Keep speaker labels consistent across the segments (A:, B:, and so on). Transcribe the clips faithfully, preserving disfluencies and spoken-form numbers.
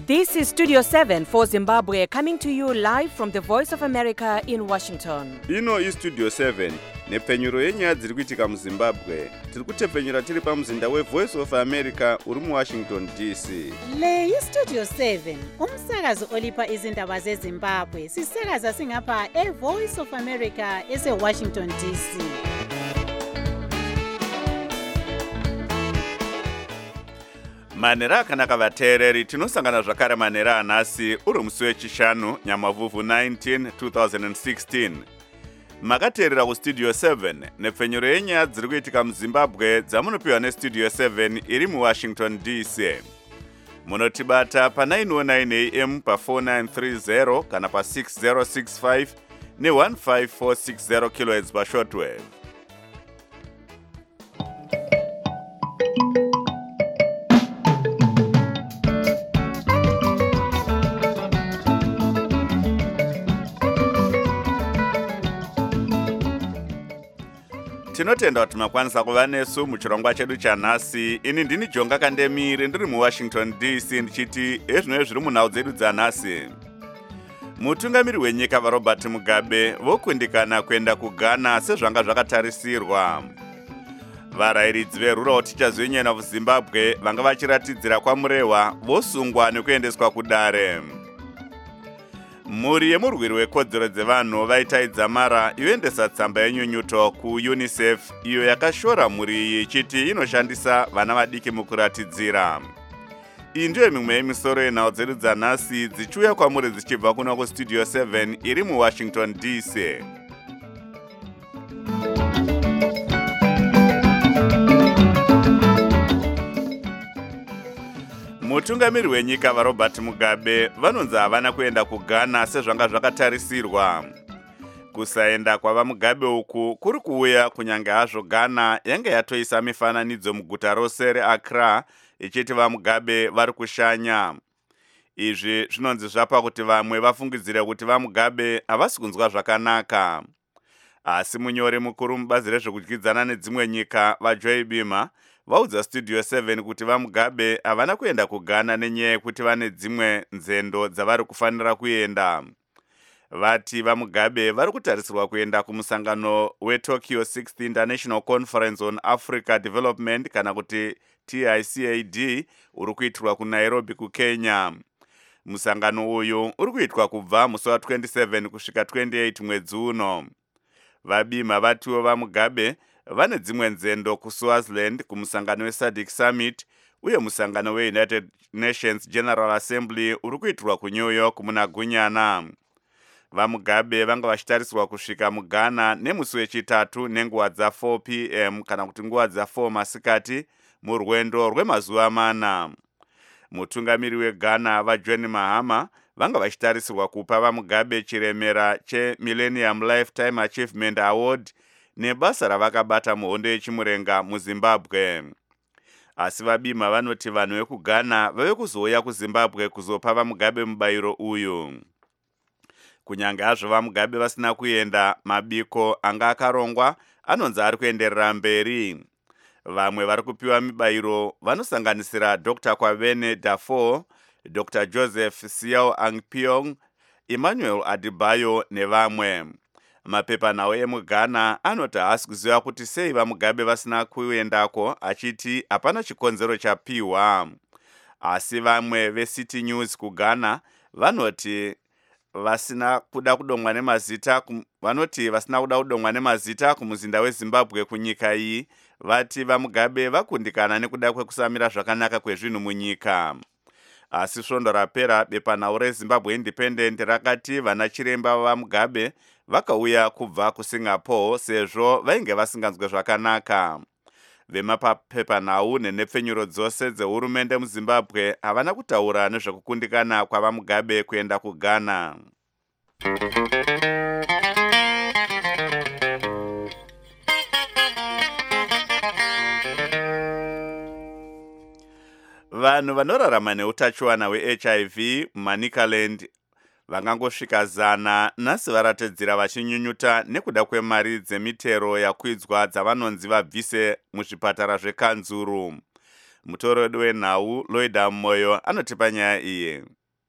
A: This is Studio seven for Zimbabwe, coming to you live from the Voice of America in Washington.
B: Ino is Studio seven, nepfenyuro yenyaya dziri kuitika muZimbabwe. Tiri kutepfenyura tiri pamuzinda we Voice of America uri muWashington D C.
C: Le yi Studio seven, umsakazo olipa izindaba zeZimbabwe. Sisakaza singapha e Voice of America ese Washington D C.
B: Manera akanaka vateereri, tinosangana zvakare manera anhasi uri musi wechishanu Nyamavhuvhu nineteen twenty sixteen. Makateerera kuStudio seven nepfenyuro yenyaya dziri kuitika muZimbabwe dzamunopiwa neStudio seven iri muWashington D C. Munotibata pa nine oh nine A M pa four nine three zero kana pa six zero six five ne one five four six zero kilohertz pa shortwave. Tinotenda kuti makwanisa kuva nesu muchirongwa chedu chanhasi. Ini ndini Jonga Kandemire ndiri muWashington D C ndichiti ezvino zviri munhau dzedu dzanhasi. Mutungamiri wenyika vaRobert Mugabe vokundikana kuenda kuGhana sezvanga zvakatarisirwa. Varayiridzi veRural Teachers Union of Zimbabwe vanga vachiratidzira kwamurehwa vosungwa nekuendeswa kudare. Mhuri yemurwiri wekodzero dzevanhu vaitaidza mara yoendesa tsamba yenyunyuto kuUNICEF iyo yakashora mhuri iyi ichiti inoshandisa vana vadiki mukuratidzira. Iyi ndiyo mimwe yemisoro yenhau dzedu dzanhasi dzichiuya kwamuri dzichibva kuno kuStudio seven iri muWashington D C. Mutungamiri wenyika vaRobert Mugabe vanonzi havana kuenda kuGhana sezvanga zvakatarisirwa. Kusaenda kwava Mugabe uku kuri kuuya kunyange hazvo Ghana yange yatoisa mifananidzo muguta rose reAccra ichiti vaMugabe vari kushanya. Izvi zvinonzi zvapa kuti vamwe vafungidzire kuti vaMugabe havasi kunzwa zvakanaka. Asi munyori mukuru mubazi rezvekudyidzana nedzimwe nyika vaJoy Bima vaudza Studio seven kuti vaMugabe havana kuenda kuGhana nenyaya yekuti vane dzimwe nzendo dzavari kufanira kuenda. Vati vaMugabe vari kutarisirwa kuenda kumusangano weTokyo sixth International Conference on Africa Development kana kuti T I C A D uri kuitirwa kuNairobi kuKenya. Musangano uyu uri kuitwa kubva musi wa twenty-seven kusvika twenty-eight mwedzi uno. Vabima vatiwo vaMugabe vane dzimwe nzendo kuSwaziland kumusangano weSADC Summit uye musangano weUnited Nations General Assembly uri kuitirwa kuNew York muna Gunyana. VaMugabe vanga vachitarisirwa kusvika muGhana nemusi wechitatu nenguva dza four p m kana kuti nguva dza four masikati murwendo rwemazuva mana. Mutungamiri weGhana vaJohn Mahama vanga vachitarisirwa kupa vaMugabe chiremera cheMillennium Lifetime Achievement Award nebasa ravakabata muhondo yechimurenga muZimbabwe. Asi vabima vanoti vanhu vekuGhana vave kuzouya kuZimbabwe kuzopa vaMugabe mubayiro uyu. Kunyange hazvo vaMugabe vasina kuenda, mabiko anga akarongwa anonzi ari kuenderera mberi. Vamwe vari kupiwa mibayiro vanosanganisira Doctor Kwabene Dafo, Doctor Joseph Siao Angpiong, Emmanuel Adebayo nevamwe. Mapepanhau emuGhana anoti haasi kuziva kuti sei vaMugabe vasina kuendako achiti hapana chikonzero chapiwa. Asi vamwe veCity News kuGhana vanoti vasina kuda kudomwa nemazita vanoti vasina kuda kudomwa nemazita kumuzinda weZimbabwe kunyika iyi. Vati vaMugabe vakundikana nekuda kwekusamira zvakanaka kwezvinhu munyika. Asi svondo rapera bepanhau reZimbabwe Independent rakati vana chiremba vaMugabe vakauya kubva kuSingapore sezvo vainge vasinganzwe zvakanaka. Vemapapepanhau nenepfenyuro dzose dzehurumende muZimbabwe havana kutaura nezvekukundikana kwavaMugabe kuenda kuGhana. Vanhu vanorarama neutachiwana weH I V muManicaland vangangosvika zana nhasi varatedzera vachinyunyuta nekuda kwemari dzemitero yakwidzwa dzavanonzi vabvise muzvipatara zvekanzuru. Mutori wedu wenhau Lloyd Moyo anotipa nyaya iyi.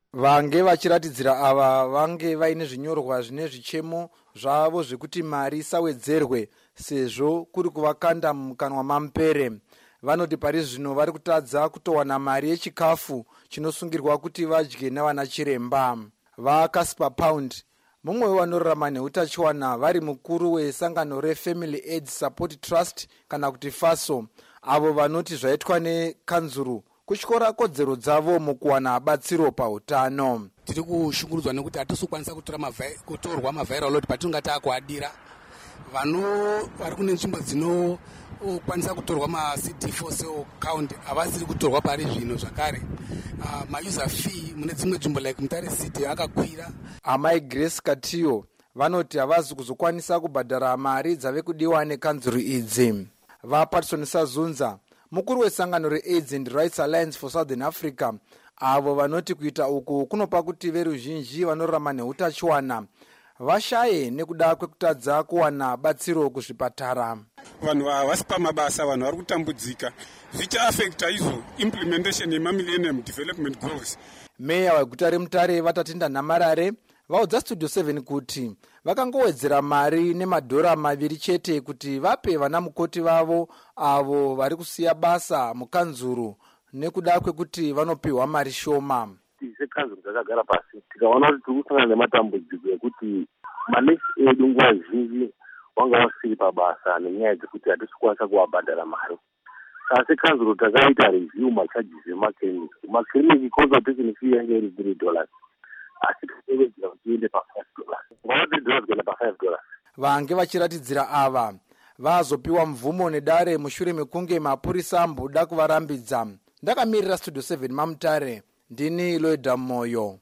D: vange vachiratidzira ava vange vaine zvinyorwa zvine zvichemo zvavo zvekuti mari isawedzerwe sezvo kuri kuvakanda mukanwa mamupere. Vanoti pari zvino vari kutadza kutowana mari yechikafu chinosungirwa kuti vadye navana chiremba. VaCasper Pound, mumwe wevanorarama neutachiwana, vari mukuru wesangano reFamily Aid Support Trust kana kuti FASO, avo vanoti zvaitwa nekanzuru kutyora kodzero dzavo mukuwana batsiro pautano.
E: Tiri kushungurudzwa nekuti hatisi kukwanisa kutorwa maviral load patinenge taakuadira. Vano vari kune nzvimbo dzinokwanisa kutorwa ma-C D four cell count havasiri kutorwa pari zvino zvakare. Uh, mauser fee mune dzimwe nzvimbo like Mutare City akakwira. Amai
D: Grace Katiyo vanoti havazi kuzokwanisa kubhadhara mari dzave kudiwa nekanzuru idzi. VaPatson Sazunza, mukuru wesangano reAIDS and Rights Alliance for Southern Africa, avo vanoti kuita uku kunopa kuti veruzhinji vanorarama neutachiwana vashaye nekuda kwekutadza kuwana batsiro kuzvipatara.
F: Vanhu havasi pamabasa, vanhu vari kutambudzika, zvichaafekta izvo implementation yema-Millennium Development Goals.
D: Meya weguta reMutare Vatatinda Namarare vaudza Studio seven kuti vakangowedzera mari nemadhora maviri chete kuti vape vana mukoti vavo avo vari kusiya basa mukanzuru nekuda kwekuti vanopiwa mari shoma.
G: Sekanzuru takagara pasi tikaona kuti tiri kusangana nematambudziko ekuti manesi edu nguva zhinji wanga wasiri pabasa nenyaya dzekuti hatisi kukwanisa kuvabhadhara mari. Saka sekanzuru takaita review macharges emakiriniki. Makiriniki consultation fee yange iri three dollars. Asi tikawedzera kuti iende pa-five dollars. Ngava three dollars kuenda pa-five dollars.
D: Vange vachiratidzira ava vazopiwa mvumo nedare mushure mekunge mapurisa amboda kuvarambidza. Ndakamirira Studio seven maMutare, ndini Loida Moyo.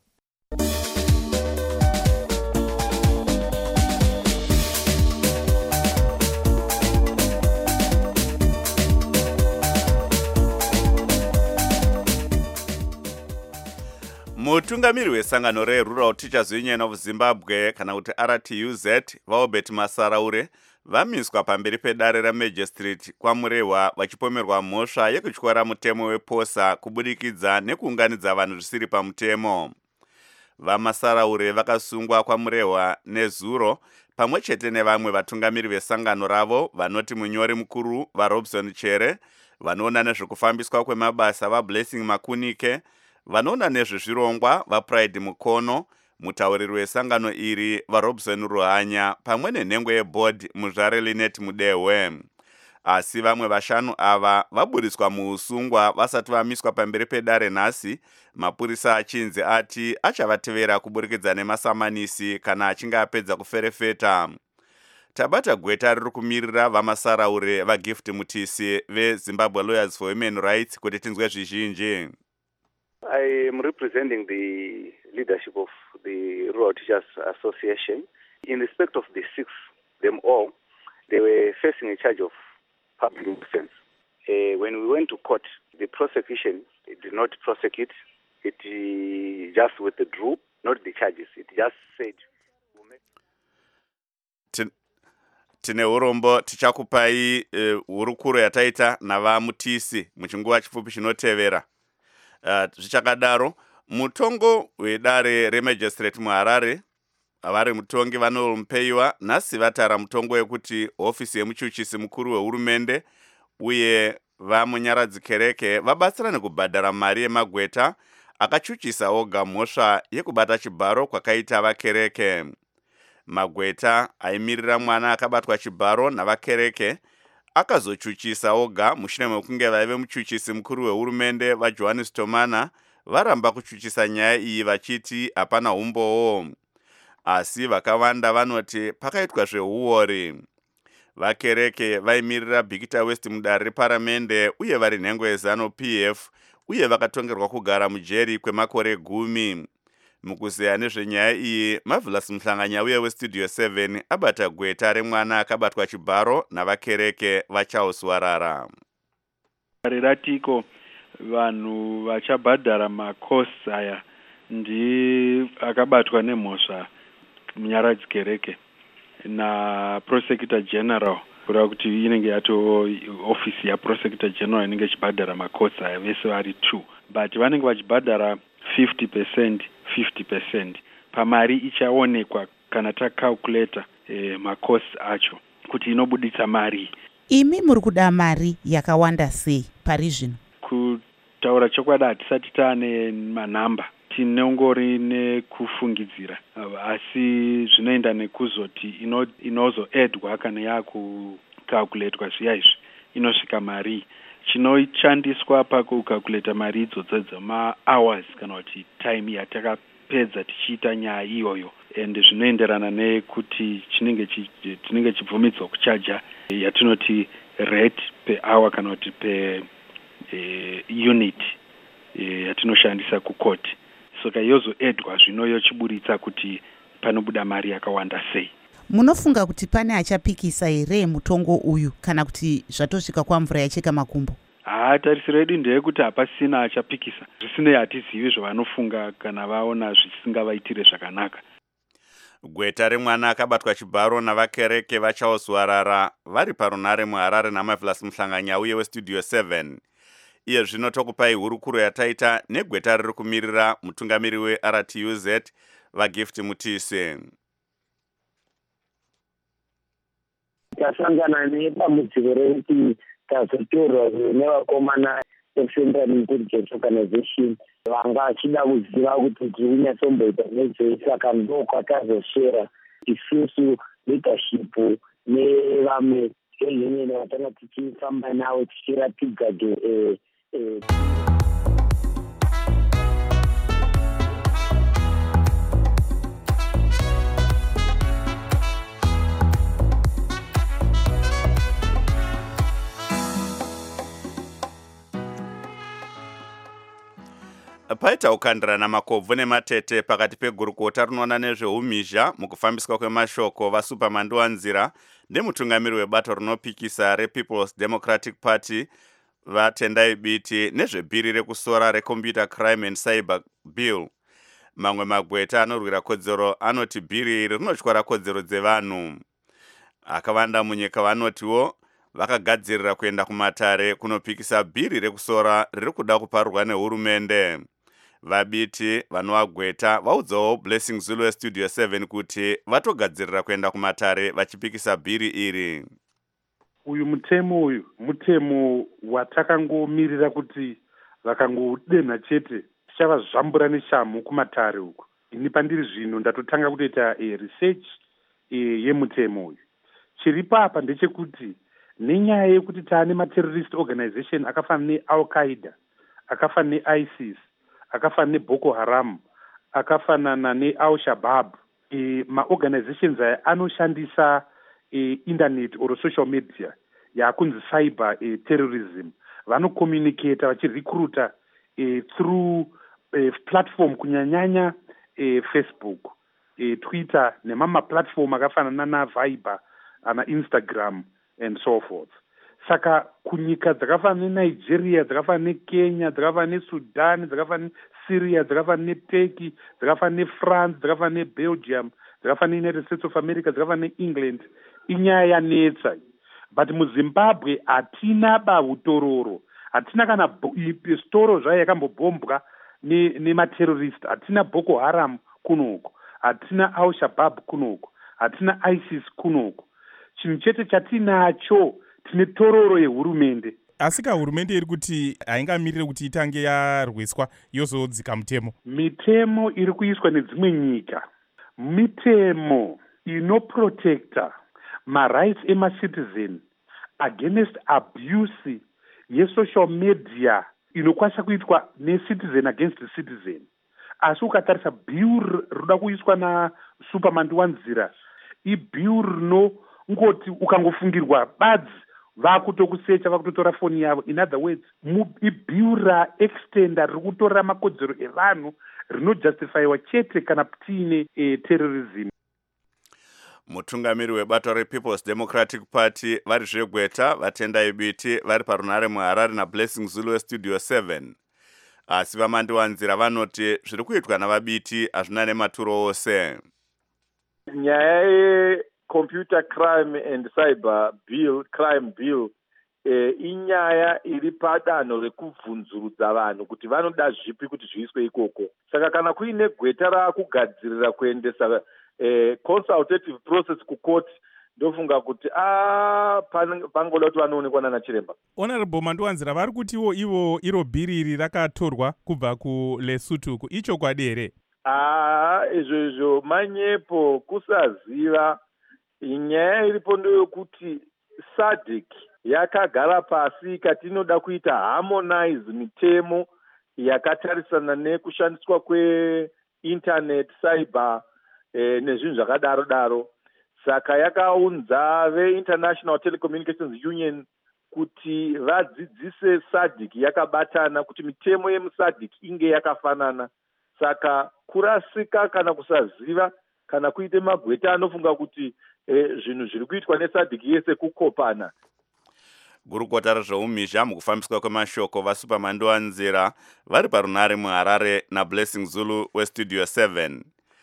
B: Mutungamiri wesangano reRural Teachers Union of Zimbabwe kana kuti R T U Z Vaobert Masaraure vamiswa pamberi pedare raMagistrate kwamurehwa vachipomerwa mhosva yekutyora mutemo weposa kubudikidza nekuunganidza vanhu zvisiri pamutemo. VaMasaraure vakasungwa kwamurehwa nezuro pamwe chete nevamwe vatungamiri vesangano ravo vanoti munyori mukuru vaRobson Chere, vanoona nezvekufambiswa kwemabasa vaBlessing Makunike, vanoona nezvezvirongwa vaPride Mukono, mutauriri wesangano iri vaRobson Ruhanya pamwe nenhengo yeboard Muzvare Linet Mudehwe. Asi vamwe vashanu ava vaburiswa muusungwa vasati vamiswa pamberi pedare nhasi, mapurisa achinzi ati achavatevera kuburikidza nemasamanisi kana achinge apedza kuferefeta. Tabata gweta riri kumirira vaMasaraure vaGift Mutisi veZimbabwe Lawyers for Human Rights kuti tinzwe zvizhinji.
H: I am representing the leadership of the Rural Teachers Association. In respect of the six, them all, they were facing a charge of public offense. Uh, when we went to court, the prosecution did not prosecute. It uh, just withdrew, not the charges. It just said...
B: Tine urombo tichakupai hurukuro yataita navaMutisi muchinguva chipfupi chinotevera. Zvichakadaro, mutongo wedare reMagistrate muHarare, vari mutongi vanomupeiwa nhasi vatara mutongo wekuti ofisi yemuchuchisi mukuru wehurumende uye vamunyaradzi kereke vabatsirane kubhadhara mari yemagweta akachuchisa oga mhosva yekubata chibharo kwakaita vakereke. Magweta aimirira mwana akabatwa chibharo navakereke akazochuchisa oga mushure mekunge vaive muchuchisi mukuru wehurumende vaJohannes Tomana varamba kuchuchisa nyaya iyi vachiti hapana umbowo. Asi vakawanda vanoti pakaitwa zveuori. Vakereke vaimirira Bhikita West mudare reparamende uye vari nhengo yeZanu P F uye vakatongerwa kugara mujeri kwemakore gumi. Mukuzeya nezvenyaya iyi, Marvelous Mhlanganya uye weStudio seven abata gweta remwana akabatwa chibharo navakereke vachaoswarara.
I: Reratiko vanhu vachabhadhara makosi aya ndi akabatwa nemhosva munyaradzi kereke na Prosecutor General kura kuti inenge yato ofisi ya Prosecutor General inenge ichibhadhara makosi aya vese vari two, but vanenge vachibhadhara fifty percent fifty percent pamari ichaonekwa kana takalculata eh, macosts acho kuti inobuditsa mari.
J: Imi muri kuda mari yakawanda sei pari zvino?
I: Kutaura chokwadi hatisati taane manhamba, tinongori nekufungidzira, asi zvinoenda nekuzoti ino, inozoedwa kana yakukalkuletwa zviya izvi inosvika mari. Chinoshandiswa pakukalkuleta mari idzodzo dzema-hours kana kuti time yatakapedza tichiita nyaya iyoyo, and zvinoenderana nekuti chinenge chi, tinenge chibvumidzwa kuchaja yatinoti rate per hour kana kuti per eh, unit eh, yatinoshandisa kukoti. Soka yozoedwa zvino yochiburitsa kuti panobuda mari yakawanda sei.
J: Munofunga kuti pane achapikisa here mutongo uyu kana kuti zvatosvika kwa mvura yacheka makumbo?
I: Ah, tarisiro yedu ndeyekuti hapasina achapikisa. Zvisinei hatizivi zvavanofunga kana vaona zvisingavaitire zvakanaka.
B: Gweta remwana akabatwa chibharo navakereke vachaoswarara vari parunare muHarare naMavhlas Muhlanganya uye westudio seven. Iye zvino tokupai hurukuro yataita negweta riri kumirira mutungamiri weR T U Z vaGift Mutise.
K: Tasangana nepamuziko rekuti tazotorwa nevakomana veCentral Intelligence Organization vanga vachida kuziva kuti tiri kunyatsomboita nezvei, saka ndokwatazoswera isusu leadership nevamwe veunion vatanga tichifamba navo tichiratidza eh, eh.
B: Paita ukandirana makobvu nematete pakati pegurukota rinoona nezveumhizha mukufambiswa kwemashoko vaSuperman Wanzira nemutungamiri webato rinopikisa rePeople's Democratic Party vaTendai Biti nezvebhiri rekusora reComputer Crime and Cyber Bill. Mamwe magweta anorwira kodzero anoti bhiri iri rinotyara kodzero dzevanhu. Akawanda munyika vanotiwo vakagadzirira kuenda kumatare kunopikisa bhiri rekusora riri kuda kuparurwa nehurumende. Vabiti vanovagweta vaudzawo Blessing Zulu westudio seven kuti vatogadzirira kuenda kumatare vachipikisa bhiri iri.
L: Uyu mutemo uyu mutemo watakangomirira kuti vakangodenha chete tichava zvambura neshamu kumatare uku. Ini pandiri zvino ndatotanga kutoita e, research e, yemutemo uyu. Chiri papa ndechekuti nenyaya yekuti taane ma-terrorist organization akafana ne-Al-Qaeda, akafana ne-ISIS, akafana ne-Boko Haram, akafanana ne-Al-Shabaab, e, ma-organizations aya anoshandisa e, internet or social media yakunzi cyber e, terrorism. Vanocommunicate vachirecruita e, through e, platform kunyanyanya e, Facebook, e, Twitter nemama platform akafanana na Viber, ana Instagram and so forth. Saka kunyika dzakafana neNigeria, dzakafana neKenya, dzakafana neSudan, dzakafana neSyria, dzakafana neTurkey, dzakafana neFrance, dzakafana neBelgium, dzakafana neUnited States of America, dzakafana neEngland, inyaya yanetsa. But muZimbabwe hatina bahutororo, hatina kana storo zvayo yakambobombwa nematerrorist, hatina Boko Haram kunoko, hatina Al-Shabaab kunoko, hatina ISIS kunoko. Chinhu chete chatinacho tine tororo yehurumende.
M: Asika hurumende iri kuti haingamirire kuti itange yarwiswa yozodzika mutemo.
L: Mitemo iri kuiswa nedzimwe nyika, mitemo inoprotecta ma-rights ema-citizen against abuse ye-social media inokwanisa kuitwa ne-citizen against the citizen. Asi ukatarisa bill rinoda kuiswa naSuperman Wanzira, ibill rino ngoti ukangofungirwa badzi vakutokusecha vakutotora foni yavo. In other words, ibill raextenda riri kutora makodzero evanhu rinojustifyiwa chete kana tiine e, terrorism.
B: Mutungamiri webato rePeople's Democratic Party vari zvegweta vaTendai Biti vari parunare muHarare naBlessing Zulu westudio seven. Asi vaMandi Wanzira vanoti zviri kuitwa navabiti hazvina nematuro ose.
N: Nyaya Computer Crime and Cyber Bill, Crime Bill, e, inyaya iri padanho rekubvunzurudza vanhu kuti vanoda zvipi kuti zviiswe ikoko. Saka kana kuine gweta rakugadzirira kuendesa e, consultative process kukoti, ndofunga kuti a pangoda kuti vanoonekwa nana chiremba.
M: Honorable Mandowanzira, vari kutiwo ivo iro bhiri iri rakatorwa kubva kuLesotho, ichokwadi here?
N: Ah, izvo izvo manyepo kusaziva. Nyaya iripo ndeyokuti S A D C yakagara pasi ikati inoda kuita harmonize mitemo yakatarisana nekushandiswa kweinternet, cyber eh, nezvinhu zvakadaro daro. Saka yakaunza veInternational Telecommunications Union kuti vadzidzise S A D C yakabatana kuti mitemo yemuS A D C inge yakafanana. Saka kurasika kana kusaziva kana kuite magweta anofunga kuti eh, zvinhu zviri kuitwa neS A D C yese kukopana.
B: Gurukota rezveumhizha mukufambiswa kwemashoko vaSuper Mandowanzira vari parunare muHarare naBlessing Zulu weStudio seven.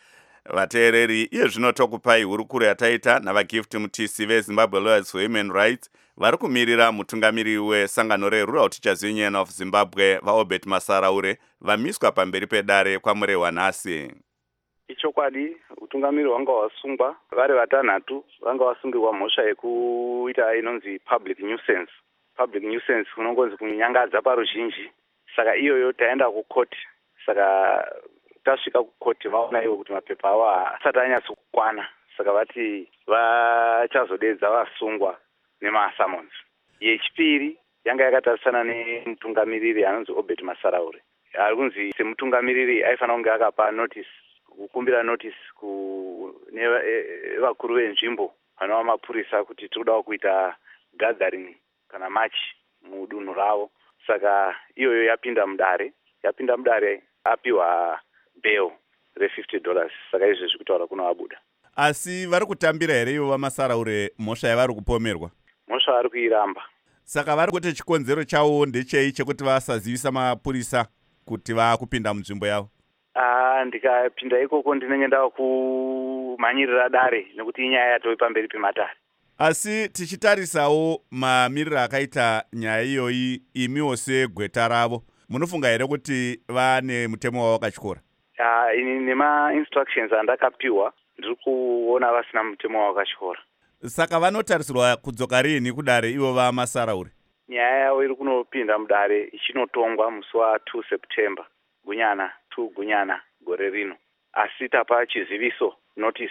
B: Vateereri, iye zvino tokupai hurukuro yataita navaGift Mutisi veZimbabwe Lawyers for Human Rights vari kumirira mutungamiri wesangano reRural Teachers Union of Zimbabwe vaObert Masaraure vamiswa pamberi pedare kwamurehwa nhasi.
H: Ichokwadi utungamiri wanga wasungwa vari vatanhatu vanga vasungirwa mhosva yekuita inonzi public nuisance. Public nuisance kunongonzi kunyangadza paruzhinji. Saka iyoyo taenda kukoti. Saka tasvika kukoti vaona ivo kuti mapepa avo asati anyatso kukwana. Saka vati vachazodedza vasungwa nemasummons. Yechipiri yanga yakatarisana nemutungamiriri anonzi Obert Masaraure. Ari kunzi semutungamiriri aifanira kunge akapa notice, kukumbira notice ku nevakuru venzvimbo vanova mapurisa kuti tinoda kuita gathering kana march mudunhu ravo. Saka iyoyo yapinda mudare, yapinda mudare apiwa bail re fifty dollars. Saka izvo zvikutaura kuna wabuda.
B: Asi vari kutambira here ivo vaMasaraure mhosva yavari kupomerwa?
H: Mhosva vari kuiramba.
B: Saka vari kuti chikonzero chavo ndechei chekuti vasazivisa mapurisa kuti vakupinda munzvimbo yavo?
H: Ah, ndikapinda ikoko ndinenge ndava kumhanyirira dare nekuti inyaya yatove pamberi pematare.
B: Asi tichitarisawo mamiriro akaita nyaya iyoyi, imiwo segweta ravo, munofunga here kuti vane mutemo wavo wakatyora?
H: Ah, ini nema instructions andakapiwa ndiri kuona vasina mutemo wavo wakatyora.
B: Saka vanotarisirwa kudzoka rini kudare ivo vaMasaraure?
H: Nyaya yavo iri kunopinda mudare ichinotongwa musi wa2 September gunyana two gunyana gore rino. Asi tapa chiziviso notice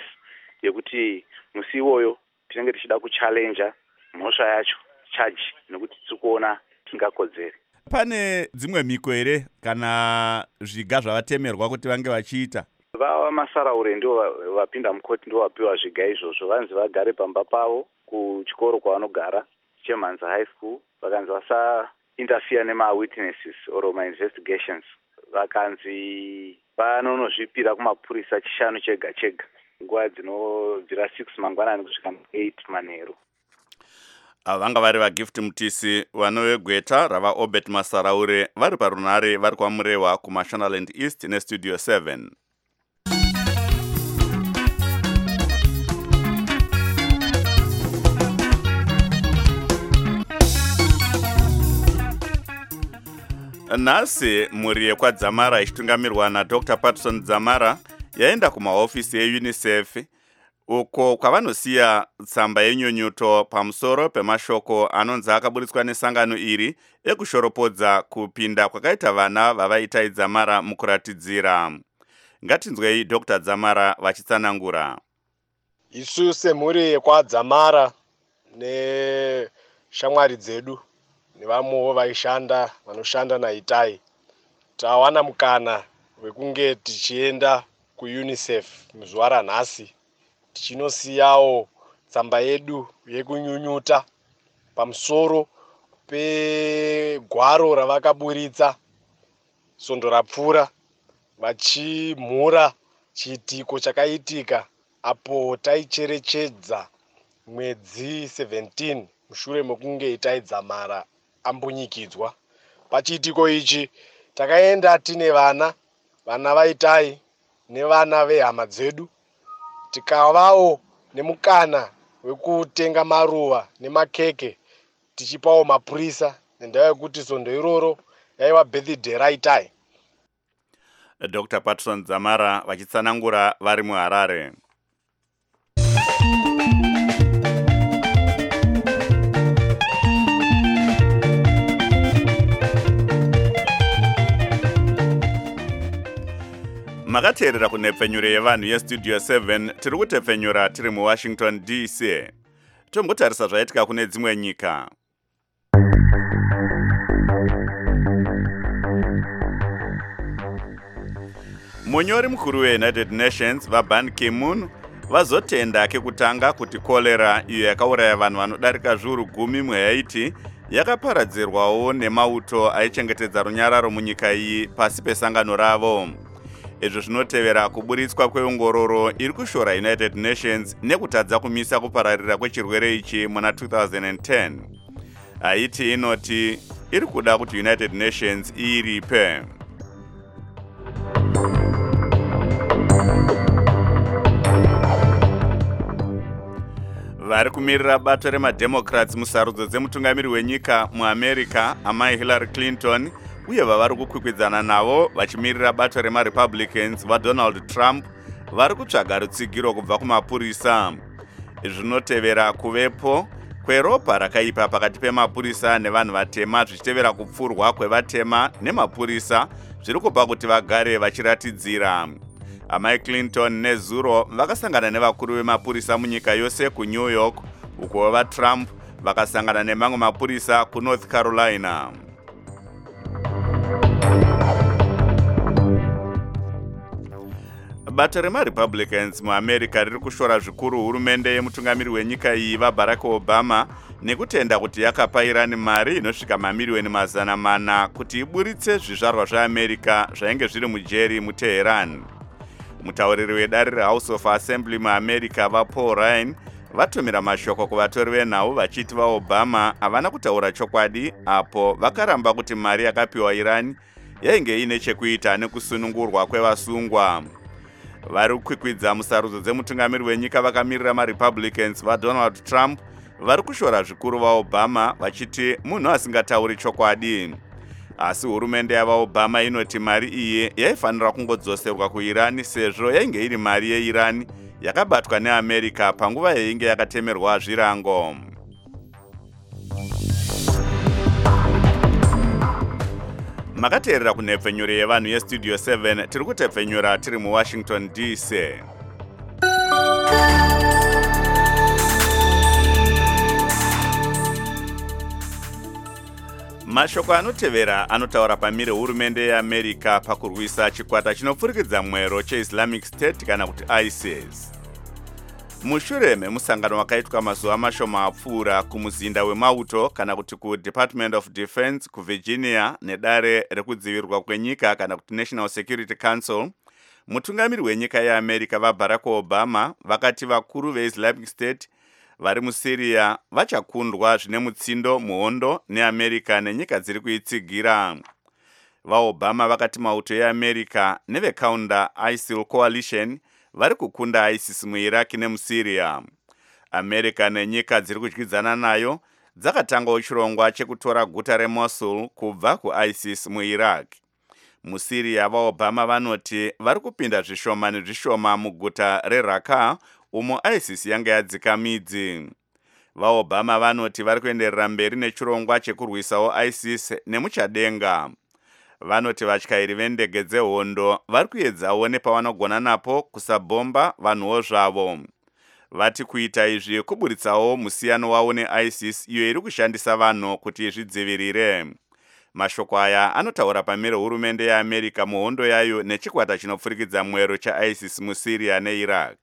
H: yekuti musi iwoyo tinenge tichida kuchallenge mhosva yacho charge nekuti tiri kuona tingakodzere.
B: Pane dzimwe mhiko here kana zviga zvavatemerwa kuti vange vachiita?
H: Vava Masaraure ndio vapinda mukoti ndio vapiwa zviga izvozvo. Vanzi vagare pamba pavo kuchikoro kwavanogara Chemhanza High School. Vakanzi vasa interfere nema witnesses or ma investigations. Vakanzi vanonozvipira kumapurisa chishanu chega chega nguva dzinobvira six mangwanani kusvika eight manheru.
B: Vanga vari vaGift Mutisi vanovegweta ravaObert Masaraure vari parunare vari kwamurehwa kuMashonaland East neStudio seven. Nhasi mhuri yekwaDzamara ichitungamirwa naDr Patterson Dzamara yaenda kumahofisi eUNICEF uko kwavanosiya tsamba yenyunyuto pamusoro pemashoko anonzi akaburitswa nesangano iri ekushoropodza kupinda kwakaita vana vavaita Dzamara mukuratidzira. Ngatinzwei Dr Dzamara vachitsanangura.
O: Isu semhuri yekwaDzamara neshamwari dzedu nevamwewo vaishanda vanoshanda naItai tawana mukana wekunge tichienda kuUNICEF muzuva ranhasi tichinosiyawo tsamba yedu yekunyunyuta pamusoro pegwaro ravakaburitsa svondo rapfuura vachimhura chiitiko chakaitika apo taicherechedza mwedzi seventeen mushure mekunge Itai Dzamara ambunyikidzwa. Pachiitiko ichi takaenda tine vana vana vaItai nevana vehama dzedu, tikavawo nemukana wekutenga maruva nemakeke tichipawo mapurisa nendava yekuti svondo iroro yaiva birthday raitai.
B: Doctor Patson Zamara vachitsanangura vari muHarare. Makateerera kunhepfenyuro yevanhu yestudio seven tiri kutepfenyura tiri muWashington D C. Tombotarisa zvaitika kune dzimwe nyika. Munyori mukuru weUnited Nations vaBan Ki-moon vazotenda kekutanga kuti kolera iyo yakauraya vanhu vanodarika zviuru gumi muHaiti yakaparadzirwawo nemauto aichengetedza runyararo munyika iyi pasi pesangano ravo. Izvo zvinotevera kuburitswa kweongororo iri kushora United Nations nekutadza kumisa kupararira kwechirwere ichi muna two thousand ten. Haiti inoti iri kuda kuti United Nations iripe. Vari kumirira bato remademocrats musarudzo dzemutungamiri wenyika muAmerica amai Hillary Clinton uye vavari kukwikwidzana navo vachimirira bato remaRepublicans vaDonald Trump vari kutsvaga rutsigiro kubva kumapurisa. Zvinotevera kuvepo kweropa rakaipa pakati pemapurisa nevanhu vatema zvichitevera kupfurwa kwevatema nemapurisa zviri kupa kuti vagare vachiratidzira. Amai Clinton nezuro vakasangana nevakuru vemapurisa munyika yose kuNew York, uko vaTrump vakasangana nemamwe mapurisa kuNorth Carolina. Bato remaRepublicans muAmerica riri kushora zvikuru hurumende yemutungamiri wenyika iyi vaBarack Obama nekutenda kuti yakapa Iran mari inosvika mamiliyoni mazana mana kuti iburitse zvizvarwa zveAmerica zvainge zviri mujeri muTehran. Mutauriri wedare reHouse of Assembly muAmerica vaPaul Ryan vatumira mashoko kuvatori venhau vachiti vaObama havana kutaura chokwadi apo vakaramba kuti mari yakapiwa Iran yainge ine chekuita nekusunungurwa kwevasungwa. Vari kukwikwidza musarudzo dzemutungamiri wenyika vakamirira maRepublicans vaDonald Trump vari kushora zvikuru vaObama vachiti munhu asingatauri chokwadi. Asi hurumende yavaObama inoti mari iyi yaifanira kungodzoserwa kuIran sezvo yainge iri mari yeIran yakabatwa neAmerica panguva yainge yakatemerwa zvirango. Makateerera kunhepfenyuro yevanhu yestudio seven tiri kutepfenyura tiri muWashington D C. Mashoko anotevera anotaura pamire hurumende yeAmerica pakurwisa chikwata chinopfurikidza mwero cheIslamic State kana kuti ISIS. Mushure memusangano wakaitwa mazuva mashoma apfuura kumuzinda wemauto kana kuti kuDepartment of Defense kuVirginia nedare rekudzivirirwa kwenyika kana kuti National Security Council, mutungamiri wenyika yeAmerica vaBarack Obama vakati vakuru veIslamic State vari muSyria vachakundwa zvine mutsindo muhondo neAmerica nenyika dziri kuitsigira. VaObama vakati mauto yeAmerica nevekaunda ISIL Coalition vari kukunda ISIS muIraq nemuSyria. America nenyika dziri kudyidzana nayo dzakatangawo chirongwa chekutora guta reMosul kubva kuISIS muIraq. MuSyria vaObama vanoti vari kupinda zvishoma nezvishoma muguta reRaqqa umo ISIS yange yadzika midzi. VaObama vanoti vari kuenderera mberi nechirongwa chekurwisawo ISIS nemuchadenga. Vanoti vatyairi vendege dzehondo vari kuedzawo nepavanogona napo kusabhomba vanhuwo zvavo. Vati kuita izvi kuburitsawo musiyano wavo neISIS iyo iri kushandisa vanhu kuti izvidzivirire. Mashoko aya anotaura pamire hurumende yeAmerica muhondo yayo nechikwata chinopfurikidza mwero chaISIS muSyria neIraq.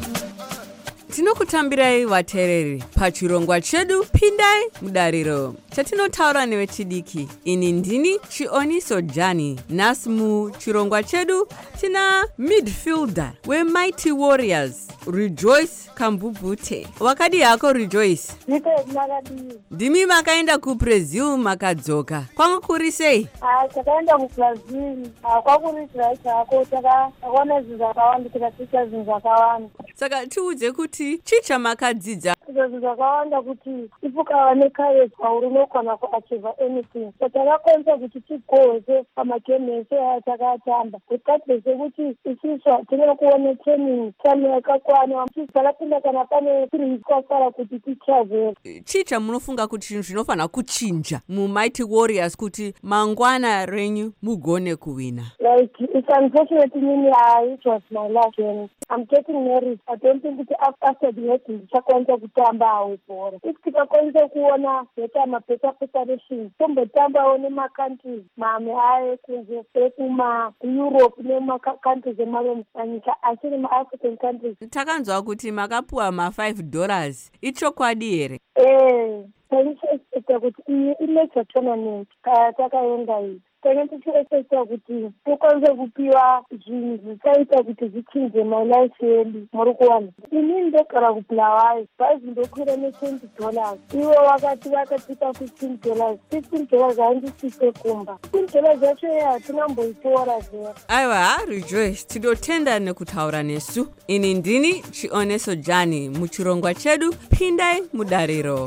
P: Tinokutambirai vateereri pachirongwa chedu Pindai Mudariro. chatinotaura nevechidiki. Ini ndini Chioniso Jani. Nhasi muchirongwa chedu tina midfielder weMighty Warriors, Rejoice Kambubute. Wakadi yako Rejoice? Ndimi makaenda kuBrazil makadzoka. Kwanga kuri sei?
Q: Ah, takaenda kuBrazil. Ah, kwakuri chako takaona zvinhu zvakawanda, tikaticha zvinhu zvakawanda.
P: Saka tiudze kuti chicha makadzidza.
Q: Zvinhu zvakawanda kuti ipukava necourage pauri unokwana kuachieva anything. So takakwanisa kuti tigoze pamagame ese atakatamba. Tikateze kuti isusu hatina kuona training time yakakwana. Takapinda kana pane tiri kwasara kuti tichazera.
P: Chicha munofunga kuti zvinhu zvinofanira kuchinja muMighty Warriors kuti mangwana renyu mugone kuwina?
Q: Like, it's unfortunate mini uh, it was my last game. I'm getting married. I don't think it's after the wedding ndichakwanisa kutamba hawo bhora. If tikakwanisa kuona zeta mabeta preparation tombotambawo nemacountries mamwe aye kunze ekuma-Europe nemacountries emamwe manyika asi nemaAfrican countries.
P: Takanzwa kuti makapuwa ma-five dollars. Ichokwadi here?
Q: Eh, taichiexpecta kuti iyi imajor tournament kaya takaenda iyi. Tenge tichiexpecta kuti tikwanise kupiwa zvinhu zvichaita kuti zvichinje my life yedu muri kuwana. Ini ndogara kuBulawayo, bhazi ndokwira ne-twenty dollars. Ivo vakati vakatipa fifteen dollars. fifteen dollars handisise kumba. fifteen dollars yacho ye hatinamboitora zera.
P: Aiwa, Rejoice, tinotenda nekutaura nesu. Ini ndini Chioniso Jani. Muchirongwa chedu pindai mudariro.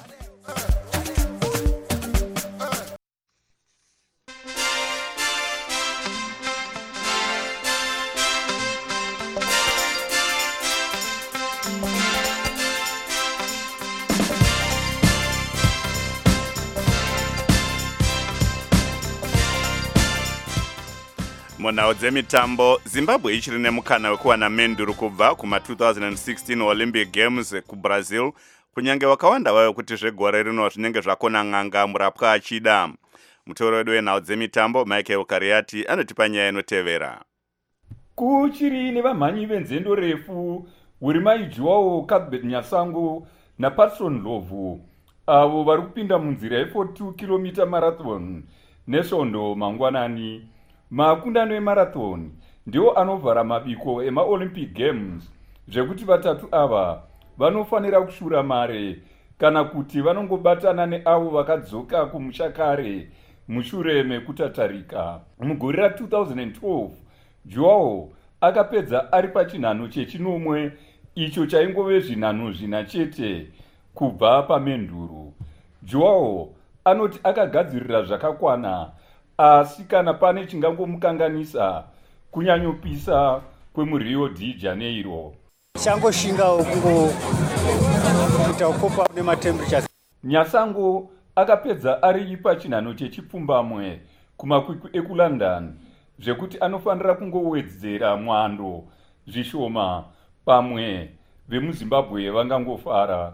B: Munhau dzemitambo, Zimbabwe ichiri nemukana wekuwana menduru kubva kuma two thousand sixteen Olympic Games kuBrazil, kunyange wakawanda vayo kuti zvegore rino zvinenge zvakona ng'anga murapwa achida. Mutauri wedu wenhau dzemitambo Michael Kariati anotipa nyaya inotevera.
R: Kuchiri nevamhanyi venzendo refu Wirimai Joao Cuthbert Nyasango naPatson Lovu avo vari kupinda munzira ye-forty-two kilometer marathon nesvondo mangwanani. Makundano emarathon ndiwo anovhara mabiko emaOlympic Games, zvekuti vatatu ava vanofanira kushura mare kana kuti vanongobatana neavo vakadzoka kumusha kare mushure mekutatarika. Mugore ra two thousand twelve Joao akapedza ari pachinhano chechinomwe icho chaingove zvinhano zvina chete kubva pamenduro. Joao anoti akagadzirira zvakakwana, asi kana pane chingangomukanganisa kunyanyopisa kwemuRio de Janeiro.
S: Changoshingawo kungo kuita ukopa nematemperatures.
R: Nyasango akapedza ari pachinhano chechipfumbamwe kumakwikwi ekuLondon, zvekuti anofanira kungowedzera mwando zvishoma pamwe vemuZimbabwe vangangofara.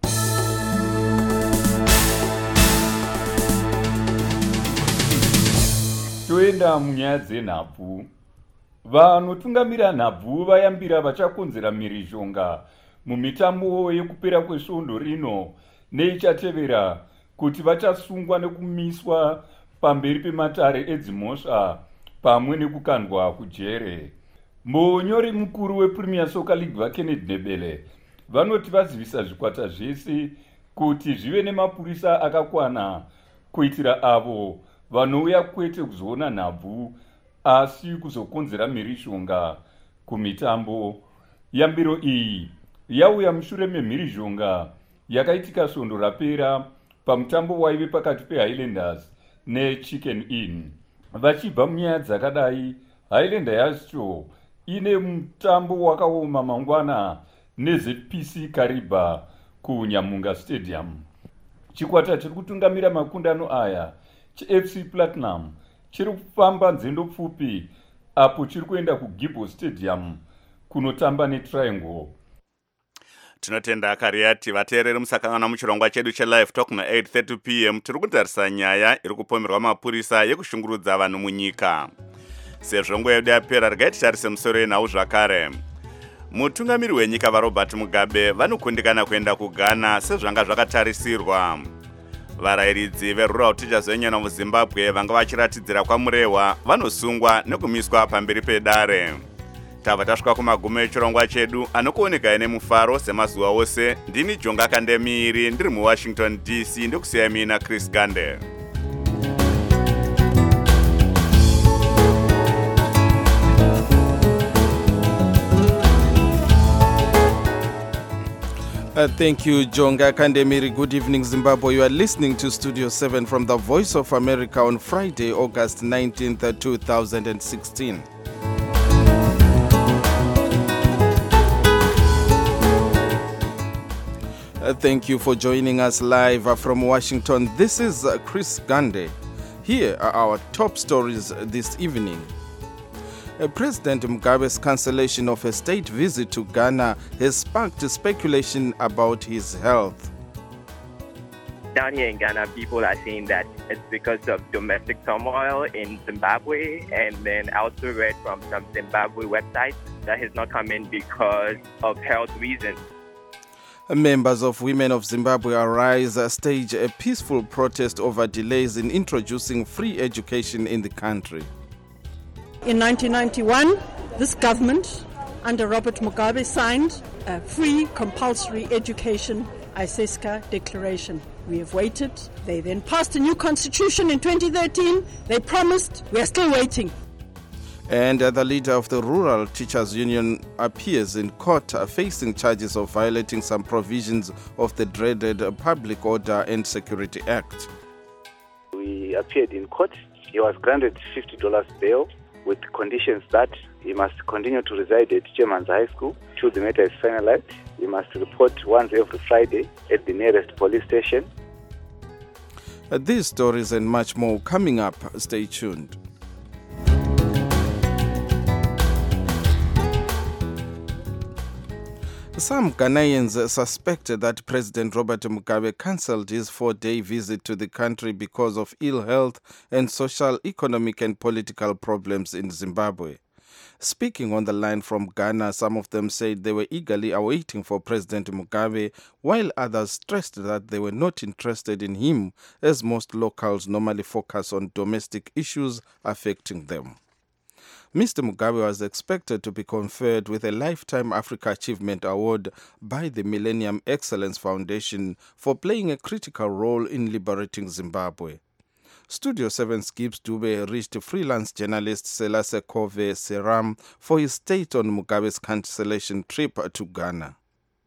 R: Toenda munyaya dzenhabvu. Vanotungamira nhabvu vayambira vachakonzera mhirizhonga mumitambo yekupera kwesvondo rino neichatevera kuti vachasungwa nekumiswa pamberi pematare edzimhosva pamwe nekukandwa kujere. Mbonyori mukuru wePremier Soccer League vaKennedy Nebele vanoti vazivisa zvikwata zvese kuti zvive nemapurisa akakwana kuitira avo vanouya kwete kuzoona nhabvu asi kuzokonzera mhirizhonga kumitambo. Yambiro iyi yauya mushure memhirizhonga yakaitika svondo rapera pamutambo waive pakati peHighlanders neChicken Inn. Vachibva munyaya dzakadai, Highlander yacho ine mutambo wakaoma mangwana neZ P C Kariba kuNyamunga Stadium. Chikwata chiri kutungamira makundano aya cheF C Platinum chiri kufamba nzendo pfupi apo chiri kuenda kuGibo Stadium kunotamba neTriangle.
B: Tinotenda Kariati. Vateereri musakangana muchirongwa chedu chelive talk na eight thirty p m tiri kutarisa nyaya iri kupomerwa mapurisa yekushungurudza vanhu munyika. Sezvo nguva yedu yapera, regai titarise musoro yenhau zvakare. Mutungamiri wenyika vaRobert Mugabe vanokundikana kuenda kuGhana sezvanga zvakatarisirwa. Varayiridzi veRural Teachers Union of Zimbabwe vanga vachiratidzira kwamurehwa vanosungwa nekumiswa pamberi pedare. Tava tasvika kumagumo echirongwa chedu anokuoneka nemufaro semazuva ose. Ndini Jonga Kandemiri ndiri muWashington D C ndokusiya mina Chris Gande.
T: Uh, thank you, Jonga Kandemiri. Good evening, Zimbabwe. You are listening to Studio seven from the Voice of America on Friday, August nineteenth, two thousand sixteen. Uh, thank you for joining us live uh, from Washington. This is uh, Chris Gande. Here are our top stories uh, this evening. Uh, President Mugabe's cancellation of a state visit to Ghana has sparked speculation about his health.
U: Down here in Ghana, people are saying that it's because of domestic turmoil in Zimbabwe, and then I also read from some Zimbabwe websites that he's not coming because of health reasons.
T: Uh, Members of Women of Zimbabwe Arise uh, stage a peaceful protest over delays in introducing free education in the country.
V: In nineteen ninety-one, this government under Robert Mugabe signed a free compulsory education I S E S C A declaration. We have waited. They then passed a new constitution in twenty thirteen. They promised. We are still waiting.
T: And uh, the leader of the Rural Teachers Union appears in court uh, facing charges of violating some provisions of the dreaded uh, Public Order and Security Act.
H: We appeared in court. He was granted fifty dollars bail with conditions that he must continue to reside at Chairman's High School till the matter is finalized. He must report once every Friday at the nearest police station.
T: Uh, these stories and much more coming up. Stay tuned. Some Ghanaians suspected that President Robert Mugabe cancelled his four-day visit to the country because of ill health and social, economic and political problems in Zimbabwe. Speaking on the line from Ghana, some of them said they were eagerly awaiting for President Mugabe, while others stressed that they were not interested in him, as most locals normally focus on domestic issues affecting them. Mister Mugabe was expected to be conferred with a Lifetime Africa Achievement Award by the Millennium Excellence Foundation for playing a critical role in liberating Zimbabwe. Studio seven's Gibbs Dube reached freelance journalist Selase Kove Seram for his take on Mugabe's cancellation trip to Ghana.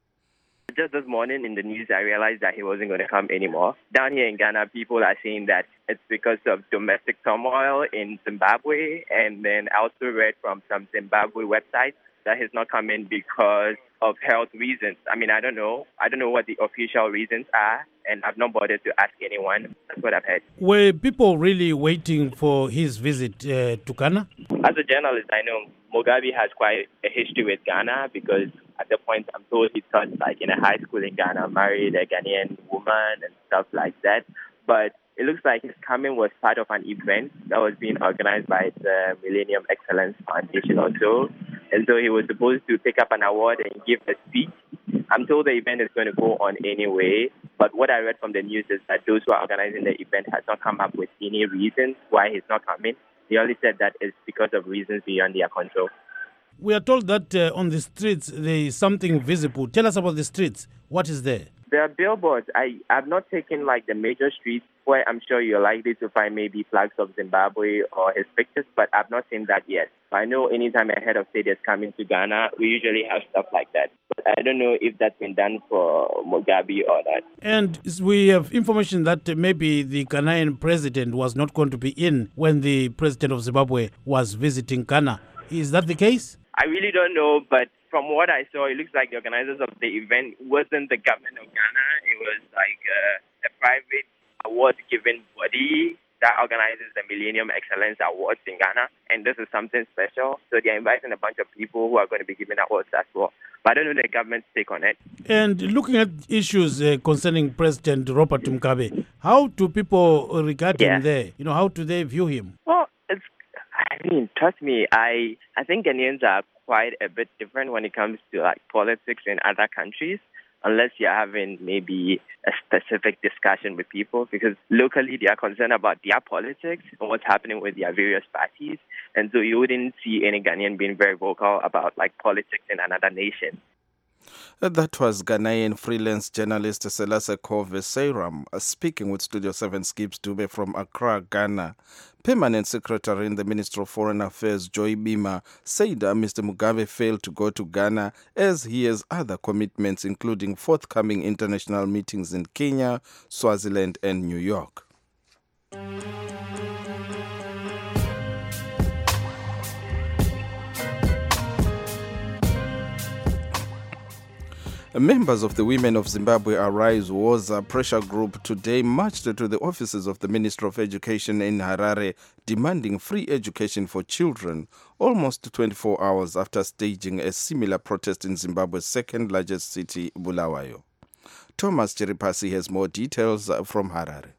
U: Just this morning in the news, I realized that he wasn't going to come anymore. Down here in Ghana, people are saying that it's because of domestic turmoil in Zimbabwe, and then I also read from some Zimbabwe websites that he's not coming because of health reasons. I mean, I don't know. I don't know what the official reasons are, and I've not bothered to ask anyone. That's what I've heard.
W: Were people really waiting for his visit uh, to Ghana?
U: As a journalist, I know Mugabe has quite a history with Ghana because at the point I'm told he taught like in a high school in Ghana, married a Ghanaian woman and stuff like that. But it looks like his coming was part of an event that was being organized by the Millennium Excellence Foundation also. And so he was supposed to pick up an award and give a speech. I'm told the event is going to go on anyway, but what I read from the news is that those who are organizing the event have not come up with any reasons why he's not coming. They only said that it's because of reasons beyond their control.
W: We are told that uh, on the streets there is something visible. Tell us about the streets. What is there?
U: There are billboards. I have not taken like the major streets where I'm sure you're likely to find maybe flags of Zimbabwe or his pictures, but I've not seen that yet. I know anytime a head of state is coming to Ghana, we usually have stuff like that. But I don't know if that's been done for Mugabe or not.
W: And we have information that maybe the Ghanaian president was not going to be in when the president of Zimbabwe was visiting Ghana. Is that the case?
U: I really don't know, but from what I saw, it looks like the organizers of the event wasn't the government of Ghana. It was like a, a private award-giving body that organizes the Millennium Excellence Awards in Ghana, and this is something special. So they're inviting a bunch of people who are going to be giving awards as well. But I don't know the government's take on it.
W: And looking at issues uh, concerning President Robert Mugabe, how do people regard
U: Yeah.
W: him there? You know, how do they view him?
U: Well, it's, I mean, trust me, I, I think Ghanaians are quite a bit different when it comes to like politics in other countries. unless you're having maybe a specific discussion with people, because locally they are concerned about their politics and what's happening with their various parties. And so you wouldn't see any Ghanaian being very vocal about like politics in another nation.
T: That was Ghanaian freelance journalist Selase Kove Seiram speaking with Studio seven Skips Dube from Accra, Ghana. Permanent Secretary in the Ministry of Foreign Affairs, Joy Bima, said uh, Mister Mugabe failed to go to Ghana as he has other commitments, including forthcoming international meetings in Kenya, Swaziland, and New York. Members of the Women of Zimbabwe Arise Woza pressure group today marched to the offices of the Ministry of Education in Harare, demanding free education for children, almost twenty-four hours after staging a similar protest in Zimbabwe's second largest city, Bulawayo. Thomas Chiripasi has more details from Harare.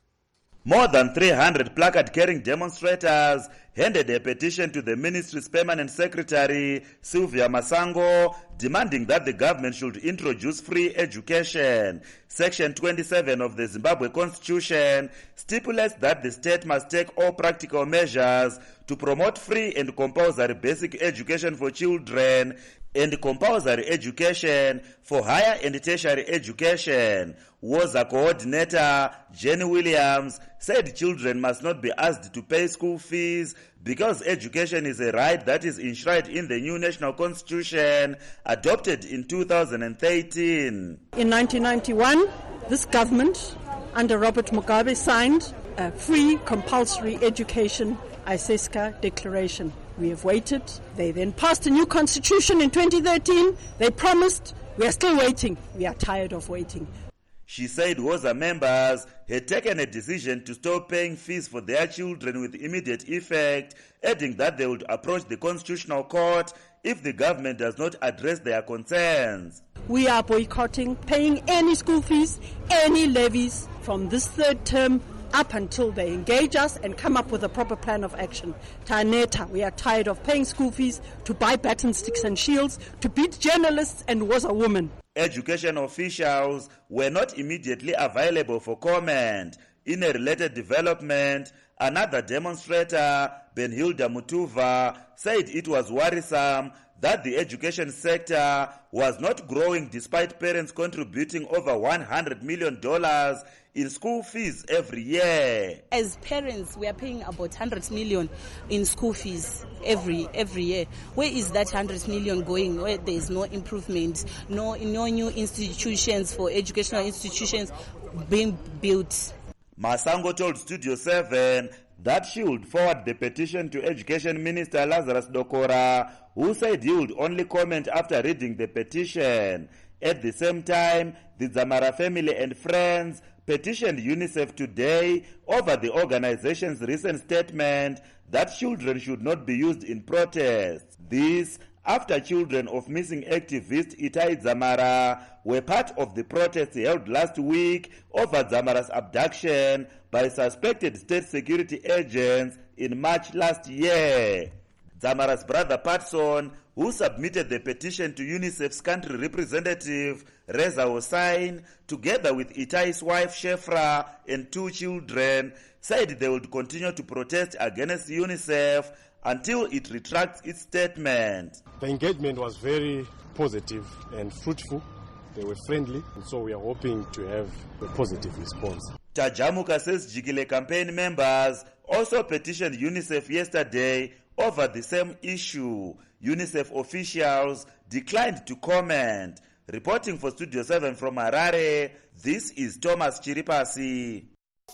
A: More than three hundred placard-carrying demonstrators handed a petition to the ministry's permanent secretary, Sylvia Masango, demanding that the government should introduce free education. Section twenty-seven of the Zimbabwe Constitution stipulates that the state must take all practical measures to promote free and compulsory basic education for children and compulsory education for higher and tertiary education. Woza coordinator Jenny Williams said children must not be asked to pay school fees because education is a right that is enshrined in the new national constitution adopted in two thousand thirteen.
V: In nineteen ninety-one, this government under Robert Mugabe signed a free compulsory education I S E S C A declaration. We have waited. They then passed a new constitution in twenty thirteen. They promised. We are still waiting. We are tired of waiting.
A: She said Woza members had taken a decision to stop paying fees for their children with immediate effect, adding that they would approach the Constitutional Court if the government does not address their concerns.
V: We are boycotting paying any school fees, any levies from this third term up until they engage us and come up with a proper plan of action. Taneta, we are tired of paying school fees to buy baton sticks and shields, to beat journalists and Woza women.
A: Education officials were not immediately available for comment. In a related development, another demonstrator, Benhilda Mutuva, said it was worrisome that the education sector was not growing despite parents contributing over one hundred million dollars in school fees every year.
C: As parents, we are paying about one hundred million in school fees every every year. Where is that one hundred million going? Where there is no improvement, no no new institutions for educational institutions being built.
A: Masango told Studio seven that she would forward the petition to Education Minister Lazarus Dokora, who said he would only comment after reading the petition. At the same time, the Zamara family and friends petitioned UNICEF today over the organization's recent statement that children should not be used in protests. This after children of missing activist Itai Zamara were part of the protests held last week over Zamara's abduction by suspected state security agents in March last year. Zamara's brother Patson, who submitted the petition to UNICEF's country representative Reza Hossain, together with Itai's wife Shefra and two children, said they would continue to protest against UNICEF until it retracts its statement.
O: The engagement was very positive and fruitful. They were friendly, and so we are hoping to have a positive response.
A: Tajamuka says Jigile campaign members also petitioned UNICEF yesterday over the same issue. UNICEF officials declined to comment. Reporting for Studio seven from Harare, this is Thomas Chiripasi.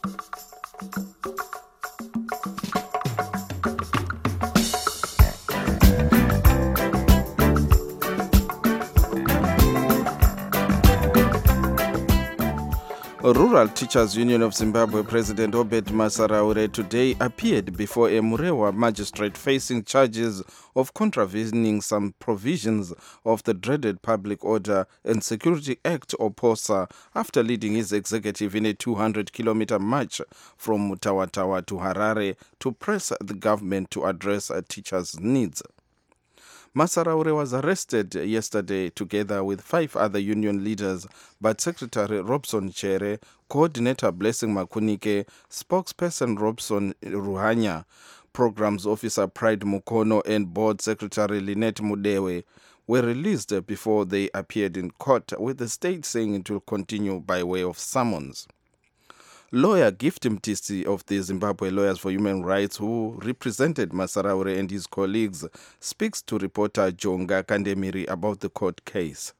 T: Rural Teachers Union of Zimbabwe President Obed Masaraure today appeared before a Murewa magistrate facing charges of contravening some provisions of the dreaded Public Order and Security Act or POSA after leading his executive in a two hundred kilometer march from Mutawatawa to Harare to press the government to address teachers' needs. Masaraure was arrested yesterday together with five other union leaders, but Secretary Robson Chere, Coordinator Blessing Makunike, Spokesperson Robson Ruhanya, Programs Officer Pride Mukono, and Board Secretary Lynette Mudewe were released before they appeared in court, with the state saying it will continue by way of summons. Lawyer Gift Mtisi of the Zimbabwe Lawyers for Human Rights, who represented Masaraure and his colleagues, speaks to reporter Jonga Kandemiri about the court case.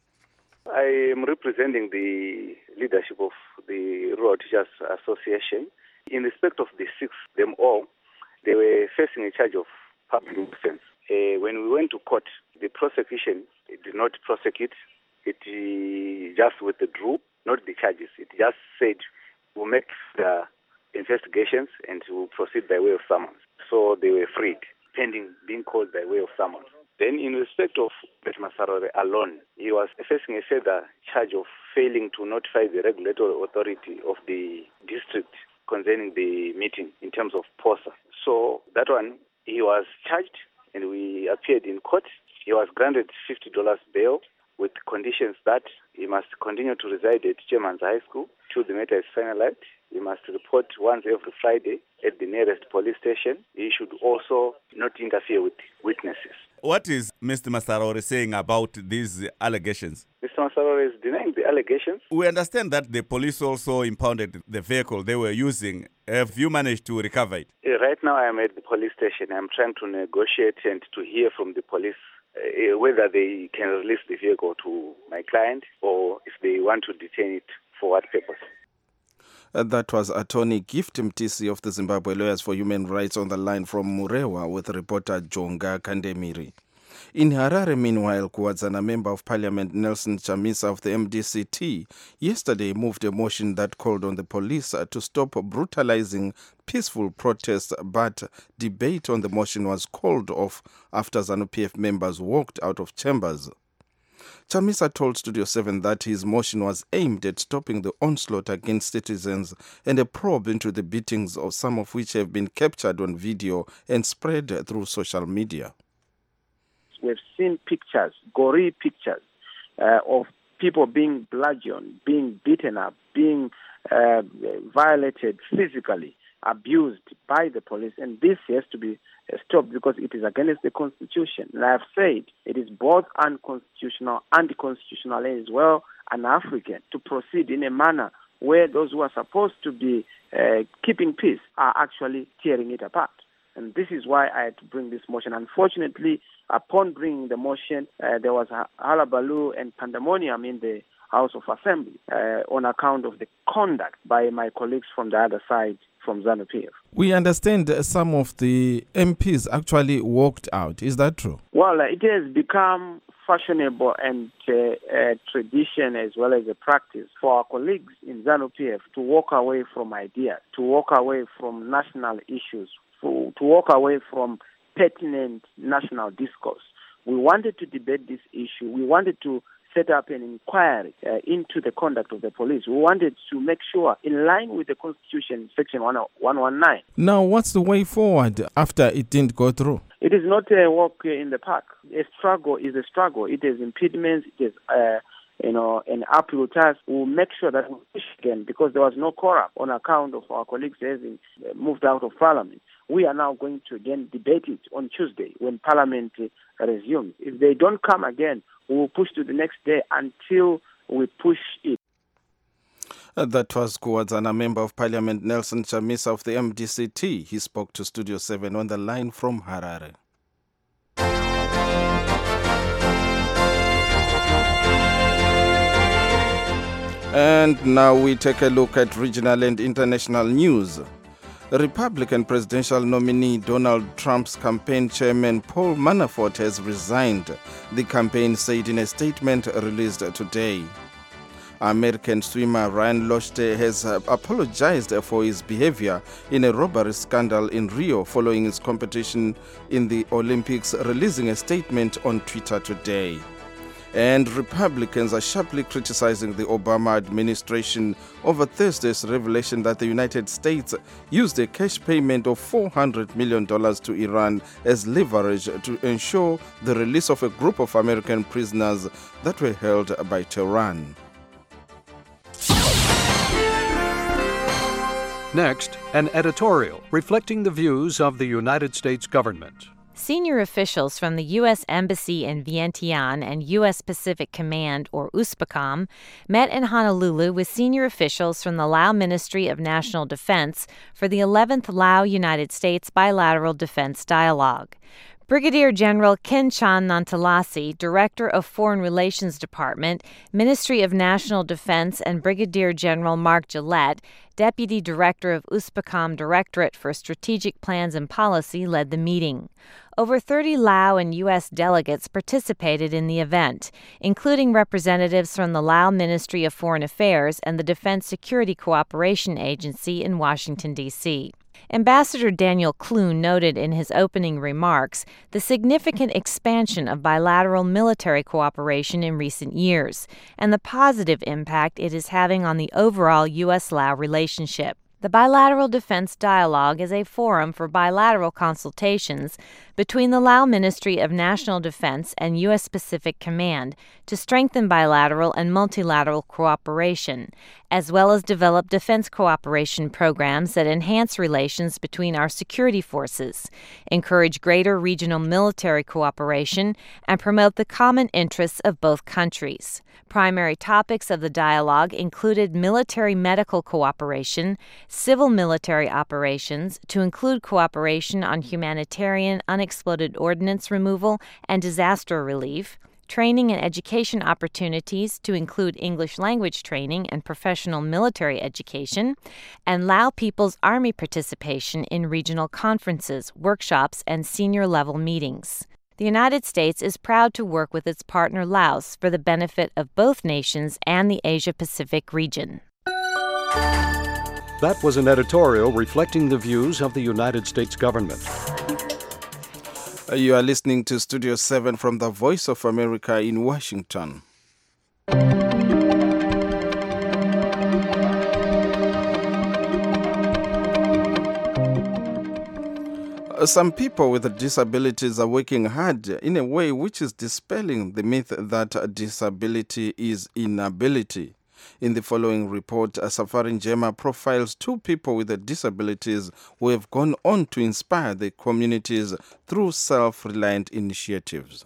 H: I am representing the leadership of the Rural Teachers Association. In respect of the six, them all, they were facing a charge of public offense. Uh, when we went to court, the prosecution did not prosecute. It uh, just withdrew, not the charges. It just said we'll make the investigations and we'll proceed by way of summons. So they were freed, pending being called by way of summons. Then in respect of Bet Masaraure alone, he was facing a further charge of failing to notify the regulatory authority of the district concerning the meeting in terms of POSA. So that one, he was charged and we appeared in court. He was granted fifty dollars bail with conditions that he must continue to reside at Chairman's High School till the matter is finalized. He must report once every Friday at the nearest police station. He should also not interfere with witnesses.
B: What is Mister Masaraure saying about these allegations?
H: Mister Masaraure is denying the allegations.
B: We understand that the police also impounded the vehicle they were using. Have you managed to recover it?
H: Right now I am at the police station. I'm trying to negotiate and to hear from the police uh, whether they can release the vehicle to my client or if they want to detain it for what purpose.
T: Uh, that was Attorney Gift Mtisi of the Zimbabwe Lawyers for Human Rights on the line from Murewa with reporter Jonga Kandemiri. In Harare, meanwhile, Kuwadzana Member of Parliament Nelson Chamisa of the M D C T yesterday moved a motion that called on the police to stop brutalizing peaceful protests, but debate on the motion was called off after ZANU-P F members walked out of chambers. Chamisa told Studio seven that his motion was aimed at stopping the onslaught against citizens and a probe into the beatings, of some of which have been captured on video and spread through social media.
E: We've seen pictures, gory pictures, uh, of people being bludgeoned, being beaten up, being uh, violated physically, abused by the police, and this has to be stopped because it is against the Constitution. And I have said it is both unconstitutional, anti-constitutional, as well un-African to proceed in a manner where those who are supposed to be uh, keeping peace are actually tearing it apart. And this is why I had to bring this motion. Unfortunately, upon bringing the motion, uh, there was hullabaloo and pandemonium in the House of Assembly uh, on account of the conduct by my colleagues from the other side, from ZANU-P F.
T: We understand some of the M Ps actually walked out. Is that true?
E: Well, it has become fashionable and uh, a tradition as well as a practice for our colleagues in ZANU-P F to walk away from ideas, to walk away from national issues, to, to walk away from pertinent national discourse. We wanted to debate this issue. We wanted to set up an inquiry uh, into the conduct of the police. We wanted to make sure, in line with the Constitution, Section one nineteen.
T: Now, what's the way forward after it didn't go through?
E: It is not a walk in the park. A struggle is a struggle. It is impediments. It is, uh, you know, an uphill task. We'll make sure that we push again because there was no quorum on account of our colleagues having moved out of Parliament. We are now going to again debate it on Tuesday when Parliament uh, resumes. If they don't come again, we will push to the next day until we push it.
T: Uh, that was Kuwadzana Member of Parliament Nelson Chamisa of the M D C T. He spoke to Studio seven on the line from Harare. And now we take a look at regional and international news. Republican presidential nominee Donald Trump's campaign chairman Paul Manafort has resigned, the campaign said in a statement released today. American swimmer Ryan Lochte has apologized for his behavior in a robbery scandal in Rio following his competition in the Olympics, releasing a statement on Twitter today. And Republicans are sharply criticizing the Obama administration over Thursday's revelation that the United States used a cash payment of four hundred million dollars to Iran as leverage to ensure the release of a group of American prisoners that were held by Tehran.
D: Next, an editorial reflecting the views of the United States government.
F: Senior officials from the U S Embassy in Vientiane and U S Pacific Command, or USPACOM, met in Honolulu with senior officials from the Lao Ministry of National Defense for the eleventh Lao-United States Bilateral Defense Dialogue. Brigadier General Kenchan Nantalasi, Director of Foreign Relations Department, Ministry of National Defense, and Brigadier General Mark Gillette, Deputy Director of USPACOM Directorate for Strategic Plans and Policy, led the meeting. Over thirty Lao and U S delegates participated in the event, including representatives from the Lao Ministry of Foreign Affairs and the Defense Security Cooperation Agency in Washington, D C Ambassador Daniel Clune noted in his opening remarks the significant expansion of bilateral military cooperation in recent years and the positive impact it is having on the overall U S Lao relationship. The Bilateral Defense Dialogue is a forum for bilateral consultations between the Lao Ministry of National Defense and U S Pacific Command to strengthen bilateral and multilateral cooperation, as well as develop defense cooperation programs that enhance relations between our security forces, encourage greater regional military cooperation, and promote the common interests of both countries. Primary topics of the dialogue included military medical cooperation, civil military operations, to include cooperation on humanitarian unexploded ordnance removal and disaster relief, training and education opportunities to include English language training and professional military education, and Lao People's Army participation in regional conferences, workshops, and senior-level meetings. The United States is proud to work with its partner Laos for the benefit of both nations and the Asia-Pacific region.
D: That was an editorial reflecting the views of the United States government.
T: You are listening to Studio seven from the Voice of America in Washington. Some people with disabilities are working hard in a way which is dispelling the myth that disability is inability. In the following report, Safari Njema profiles two people with disabilities who have gone on to inspire their communities through self-reliant initiatives.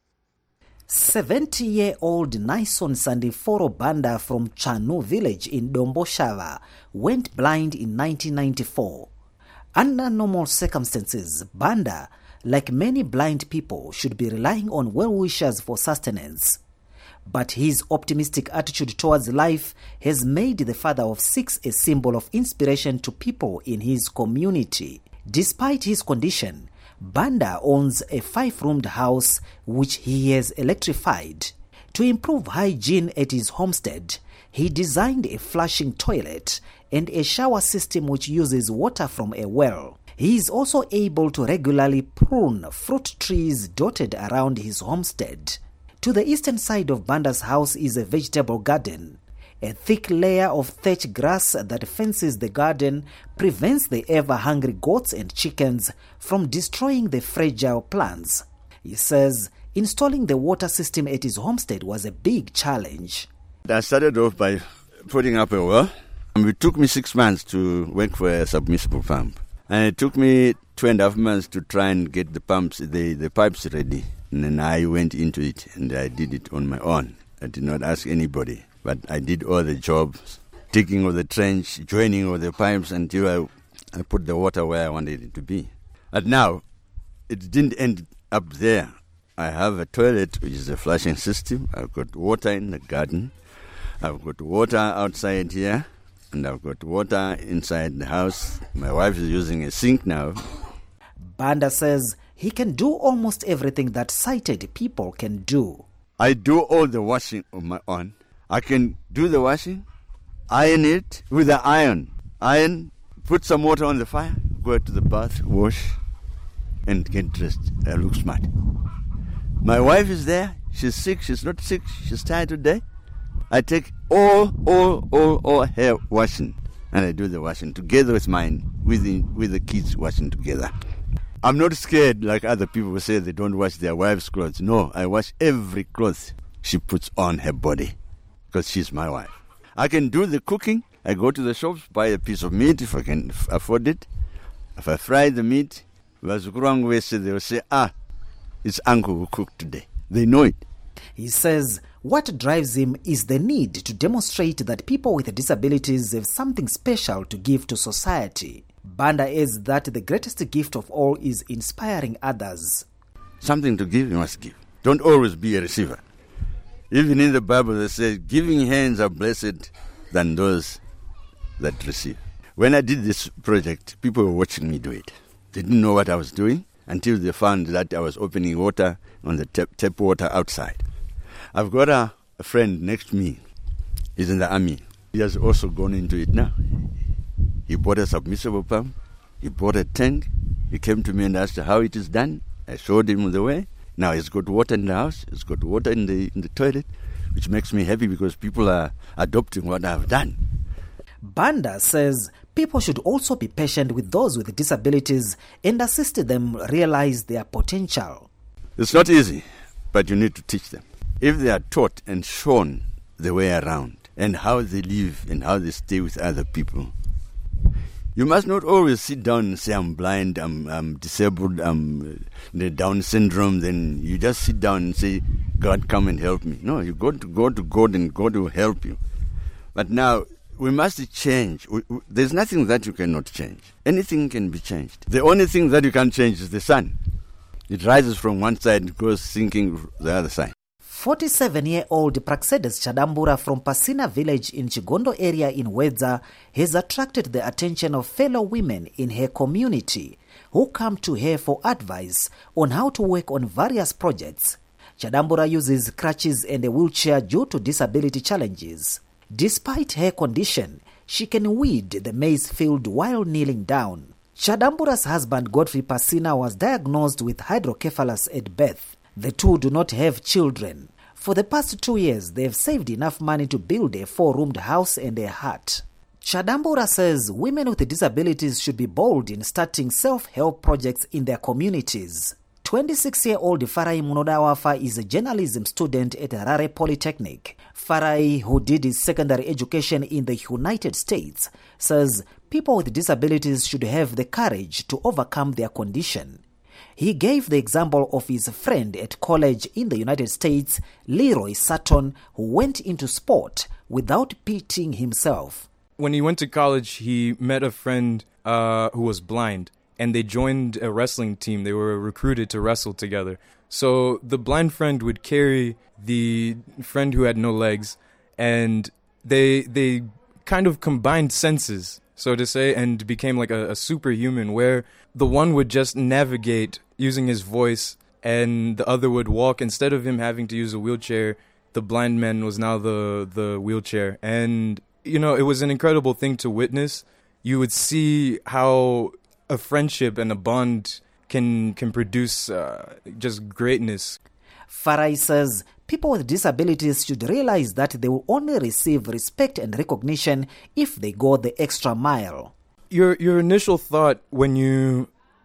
G: seventy-year-old Naison Sandiforo Banda from Chanu village in Domboshava went blind in nineteen ninety-four. Under normal circumstances, Banda, like many blind people, should be relying on well-wishers for sustenance. But his optimistic attitude towards life has made the father of six a symbol of inspiration to people in his community. Despite his condition, Banda owns a five-roomed house which he has electrified. To improve hygiene at his homestead, he designed a flushing toilet and a shower system which uses water from a well. He is also able to regularly prune fruit trees dotted around his homestead. To the eastern side of Banda's house is a vegetable garden. A thick layer of thatch grass that fences the garden prevents the ever-hungry goats and chickens from destroying the fragile plants. He says installing the water system at his homestead was a big challenge.
X: I started off by putting up a well. It took me six months to work for a submersible pump. And it took me two and a half months to try and get the pumps, the, the pipes ready. And then I went into it and I did it on my own. I did not ask anybody, but I did all the jobs, digging of the trench, joining of the pipes until I, I put the water where I wanted it to be. But now, it didn't end up there. I have a toilet, which is a flushing system. I've got water in the garden. I've got water outside here. And I've got water inside the house. My wife is using a sink now.
G: Banda says he can do almost everything that sighted people can do.
X: I do all the washing on my own. I can do the washing, iron it with the iron. Iron, put some water on the fire, go to the bath, wash, and get dressed. I look smart. My wife is there. She's sick, she's not sick, she's tired today. I take all, all, all, all hair washing, and I do the washing together with mine, with the, with the kids washing together. I'm not scared like other people who say they don't wash their wives' clothes. No, I wash every cloth she puts on her body because she's my wife. I can do the cooking. I go to the shops, buy a piece of meat if I can f- afford it. If I fry the meat, they will say, ah, it's uncle who cooked today. They know it.
G: He says what drives him is the need to demonstrate that people with disabilities have something special to give to society. Banda adds that the greatest gift of all is inspiring others.
X: Something to give, you must give. Don't always be a receiver. Even in the Bible, they say, giving hands are blessed than those that receive. When I did this project, people were watching me do it. They didn't know what I was doing until they found that I was opening water on the tap, tap water outside. I've got a, a friend next to me. He's in the army. He has also gone into it now. He bought a submersible pump. He bought a tank. He came to me and asked how it is done. I showed him the way. Now he's got water in the house. He's got water in the in the toilet, which makes me happy because people are adopting what I've done.
G: Banda says people should also be patient with those with disabilities and assist them realize their potential.
X: It's not easy, but you need to teach them. If they are taught and shown the way around and how they live and how they stay with other people, you must not always sit down and say, I'm blind, I'm, I'm disabled, I'm the Down syndrome. Then you just sit down and say, God, come and help me. No, you got to go to God and God will help you. But now, we must change. We, we, there's nothing that you cannot change. Anything can be changed. The only thing that you can change is the sun. It rises from one side and goes sinking the other side.
G: forty-seven-year-old Praxedes Chadambura from Pasina village in Chigondo area in Wedza has attracted the attention of fellow women in her community who come to her for advice on how to work on various projects. Chadambura uses crutches and a wheelchair due to disability challenges. Despite her condition, she can weed the maize field while kneeling down. Chadambura's husband Godfrey Pasina was diagnosed with hydrocephalus at birth. The two do not have children. For the past two years, they have saved enough money to build a four-roomed house and a hut. Chadambura says women with disabilities should be bold in starting self-help projects in their communities. twenty-six-year-old Farai Munodawafa is a journalism student at Harare Polytechnic. Farai, who did his secondary education in the United States, says people with disabilities should have the courage to overcome their condition. He gave the example of his friend at college in the United States, Leroy Sutton, who went into sport without pitying himself.
I: When he went to college, he met a friend uh, who was blind, and they joined a wrestling team. They were recruited to wrestle together. So the blind friend would carry the friend who had no legs, and they they kind of combined senses, so to say, and became like a, a superhuman, where the one would just navigate using his voice and the other would walk. Instead of him having to use a wheelchair, the blind man was now the, the wheelchair. And, you know, it was an incredible thing to witness. You would see how a friendship and a bond can can produce uh, just greatness.
G: Farai says people with disabilities should realize that they will only receive respect and recognition if they go the extra mile.
I: Your your initial thought when you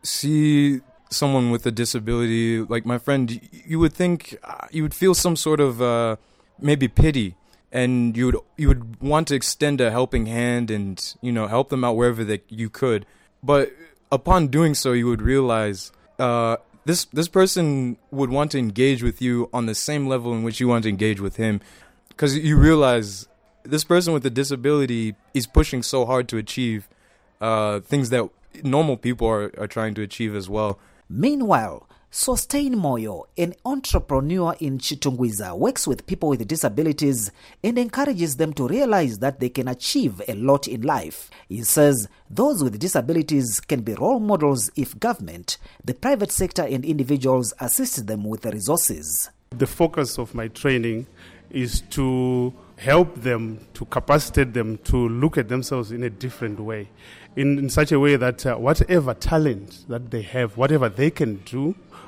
I: see someone with a disability, like my friend, you would think, uh, you would feel some sort of uh, maybe pity, and you would you would want to extend a helping hand and, you know, help them out wherever that you could. But upon doing so, you would realize uh, this this person would want to engage with you on the same level in which you want to engage with him, because you realize this person with a disability is pushing so hard to achieve uh, things that normal people are, are trying to achieve as well.
G: Meanwhile, Sustain Moyo, an entrepreneur in Chitungwiza, works with people with disabilities and encourages them to realize that they can achieve a lot in life. He says those with disabilities can be role models if government, the private sector and individuals assist them with the resources.
J: The focus of my training is to help them, to capacitate them to look at themselves in a different way, in, in such a way that uh, whatever talent that they have, whatever they can do,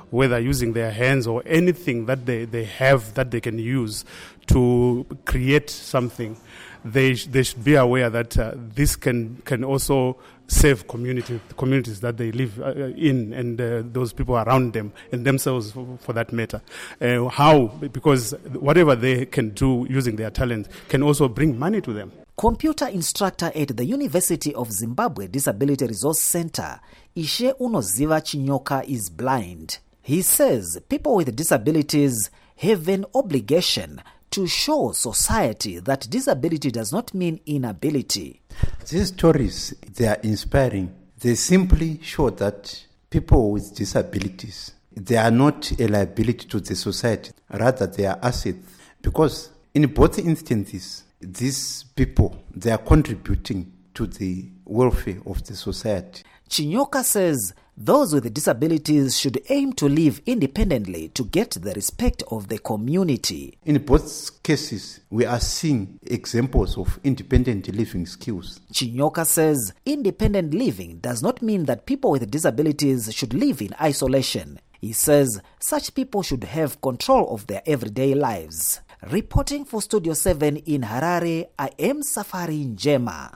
J: whether using their hands or anything that they, they have that they can use to create something, they sh- they should be aware that uh, this can can also save community communities that they live uh, in and uh, those people around them and themselves for, for that matter. Uh, how? Because whatever they can do using their talent can also bring money to them.
G: Computer instructor at the University of Zimbabwe Disability Resource Center, Ishe Unoziva Chinyoka, is blind. He says people with disabilities have an obligation to show society that disability does not mean inability.
K: These stories, they are inspiring. They simply show that people with disabilities, they are not a liability to the society, rather they are assets. Because in both instances, these people, they are contributing to the welfare of the society.
G: Chinyoka says those with disabilities should aim to live independently to get the respect of the community.
K: In both cases, we are seeing examples of independent living skills.
G: Chinyoka says independent living does not mean that people with disabilities should live in isolation. He says such people should have control of their everyday lives. Reporting for Studio seven in Harare, I am Safari Njema.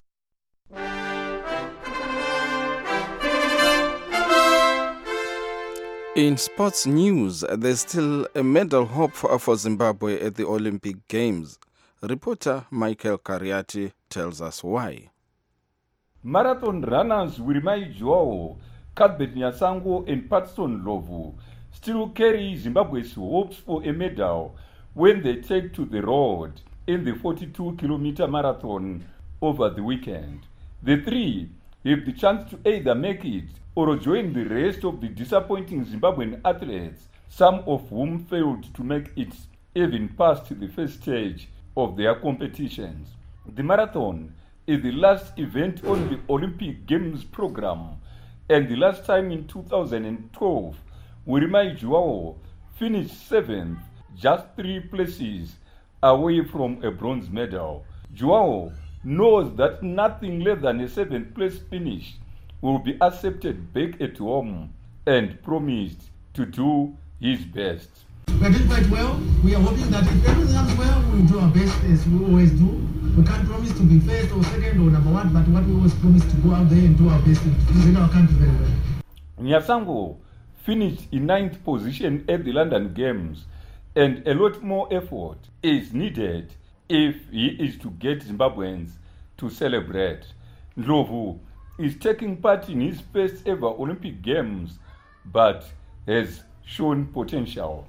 T: In sports news, there's still a medal hope for, for Zimbabwe at the Olympic Games. Reporter Michael Kariati tells us why.
R: Marathon runners Wirimai Joao, Cuthbert Nyasango and Patson Lovu still carry Zimbabwe's hopes for a medal when they take to the road in the forty-two kilometer marathon over the weekend. The three have the chance to either make it or join the rest of the disappointing Zimbabwean athletes, some of whom failed to make it even past the first stage of their competitions. The marathon is the last event on the Olympic Games program, and the last time in two thousand twelve, Wirimai Joao finished seventh, just three places away from a bronze medal. Joao knows that nothing less than a seventh place finish will be accepted back at home and promised to do his best.
L: We are doing quite well. We are hoping that if everything comes well, we will do our best as we always do. We can't promise to be first or second or number one, but what we always promise to go out there and do our best to represent our country very well.
R: Nyasango finished in ninth position at the London Games, and a lot more effort is needed if he is to get Zimbabweans to celebrate. Ndlovu is taking part in his first ever Olympic Games, but has shown potential.